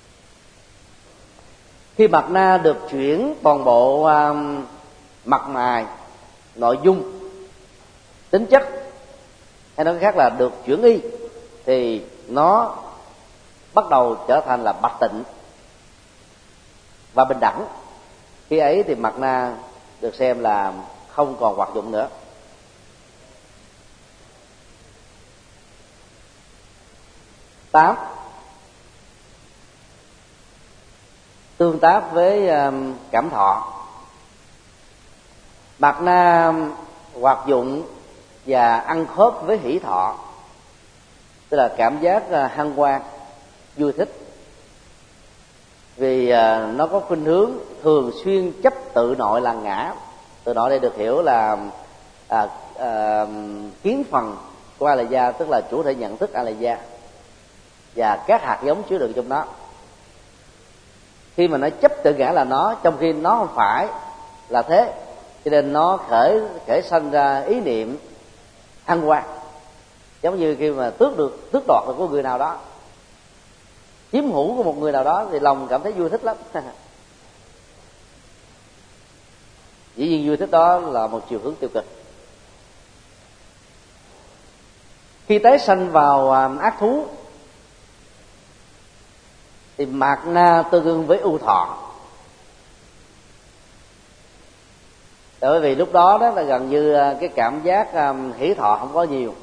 Khi Mạt Na được chuyển toàn bộ mặt mày, nội dung, tính chất, hay nói khác là được chuyển y, thì nó bắt đầu trở thành là bạch tịnh và bình đẳng. Khi ấy thì Mạt Na được xem là không còn hoạt dụng nữa. 8. Tương tác với cảm thọ. Mạt Na hoạt dụng và ăn khớp với hỷ thọ, tức là cảm giác hân hoan, vui thích. Vì nó có khuynh hướng thường xuyên chấp tự nội là ngã. Tự nội đây được hiểu là kiến phần của A La Gia, tức là chủ thể nhận thức A La Gia và các hạt giống chứa đựng trong đó. Khi mà nó chấp tự ngã là nó, trong khi nó không phải là thế, cho nên nó khởi sanh ra ý niệm hân hoan, giống như khi mà tước đoạt được của người nào đó, chiếm hữu của một người nào đó, thì lòng cảm thấy vui thích lắm. Dĩ nhiên vui thích đó là một chiều hướng tiêu cực. Khi tái sanh vào ác thú thì mạt na tương đương với ưu thọ. Bởi vì lúc đó đó là gần như cái cảm giác hỷ thọ không có nhiều.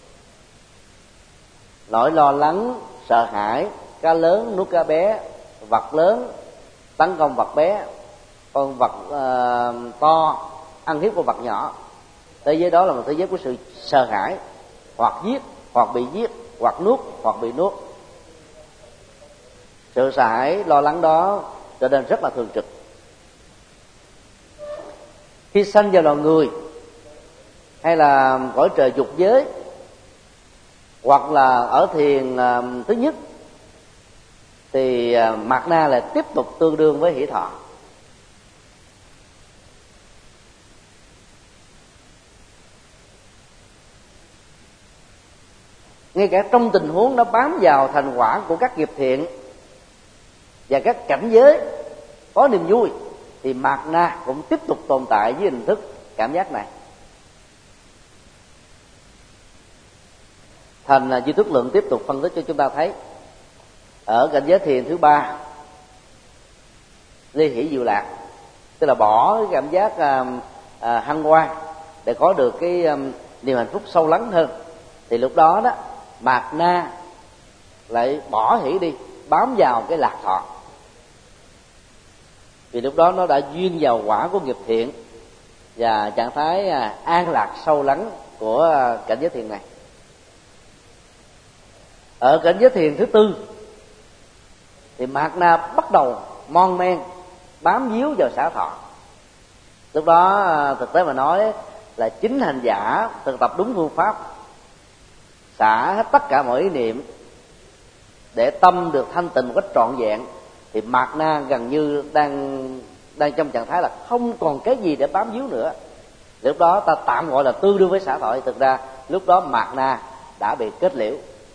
Nỗi lo lắng, sợ hãi, cá lớn nuốt cá bé, vật lớn tấn công vật bé, con vật to ăn hiếp con vật nhỏ. Thế giới đó là một thế giới của sự sợ hãi, hoặc giết, hoặc bị giết, hoặc nuốt, hoặc bị nuốt. Sự sợ hãi, lo lắng đó trở nên rất là thường trực. Khi sanh vào loài người, hay là cõi trời dục giới, hoặc là ở thiền thứ nhất, thì mạt na lại tiếp tục tương đương với hỷ thọ. Ngay cả trong tình huống nó bám vào thành quả của các nghiệp thiện và các cảnh giới có niềm vui, thì mạt na cũng tiếp tục tồn tại với hình thức cảm giác này. Thành Duy Thức Lượng tiếp tục phân tích cho chúng ta thấy, ở cảnh giới thiền thứ ba, ly hỷ diệu lạc, tức là bỏ cái cảm giác hăng hoan để có được cái niềm hạnh phúc sâu lắng hơn, thì lúc đó đó mạt na lại bỏ hỷ đi, bám vào cái lạc thọ. Vì lúc đó nó đã duyên vào quả của nghiệp thiện và trạng thái an lạc sâu lắng của cảnh giới thiền này. Ở cảnh giới thiền thứ tư thì mạt na bắt đầu mon men bám víu vào xả thọ. Lúc đó thực tế mà nói là chính hành giả thực tập đúng phương pháp, xả hết tất cả mọi ý niệm để tâm được thanh tịnh một cách trọn vẹn, thì mạt na gần như đang trong trạng thái là không còn cái gì để bám víu nữa. Lúc đó ta tạm gọi là tương đương với xả thọ, thực ra lúc đó mạt na đã bị kết liễu.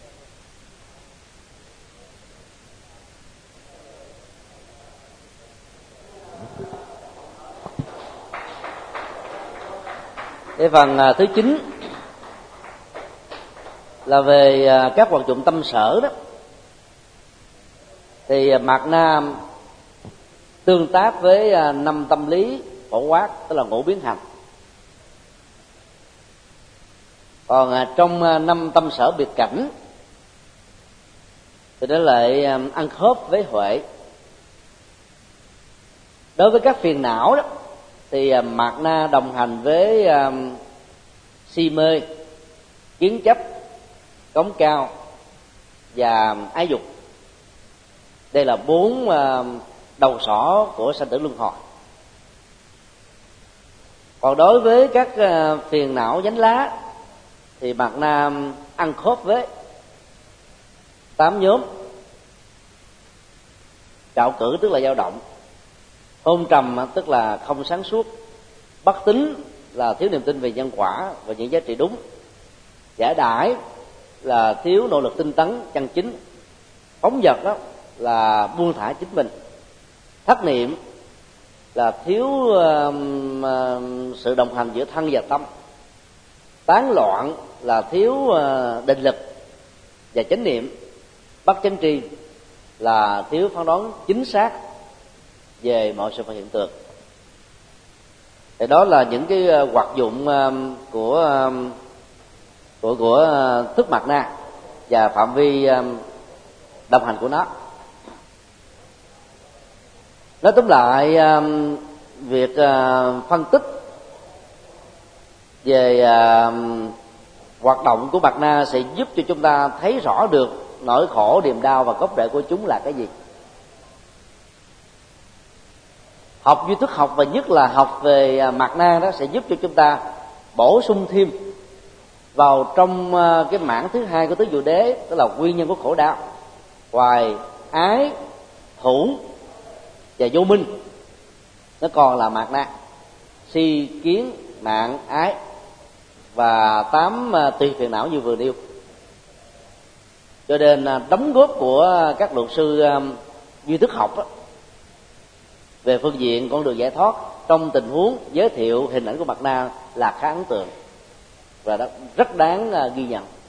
Cái phần thứ 9 là về các hoạt dụng tâm sở đó, thì mạt na tương tác với 5 tâm lý phổ quát, tức là ngũ biến hành. Còn trong 5 tâm sở biệt cảnh thì nó lại ăn khớp với huệ. Đối với các phiền não đó thì mạt na đồng hành với si mê, kiến chấp, cống cao và ái dục. Đây là 4 đầu sỏ của sanh tử luân hồi. Còn đối với các phiền não nhánh lá thì mạt na ăn khớp với 8 nhóm: trạo cử tức là dao động, hôn trầm tức là không sáng suốt, bất tín là thiếu niềm tin về nhân quả và những giá trị đúng, giả đãi là thiếu nỗ lực tinh tấn chân chính, phóng dật đó là buông thả chính mình, thất niệm là thiếu sự đồng hành giữa thân và tâm, tán loạn là thiếu định lực và chánh niệm, bất chánh tri là thiếu phán đoán chính xác về mọi sự vật hiện tượng. Thì đó là những cái hoạt dụng của thức mạt na và phạm vi đồng hành của nó. Nói tóm lại, việc phân tích về hoạt động của mạt na sẽ giúp cho chúng ta thấy rõ được nỗi khổ, niềm đau và gốc rễ của chúng là cái gì. Học duy thức học, và nhất là học về mạt na đó, sẽ giúp cho chúng ta bổ sung thêm vào trong cái mảng thứ hai của tứ diệu đế, tức là nguyên nhân của khổ đau. Hoài, ái, thủ và vô minh, nó còn là mạt na: si, kiến, mạng, ái và 8 tùy phiền não như vừa nêu. Cho nên đóng góp của các luật sư duy thức học đó, về phương diện con đường giải thoát trong tình huống giới thiệu hình ảnh của mạt na là khá ấn tượng và rất đáng ghi nhận.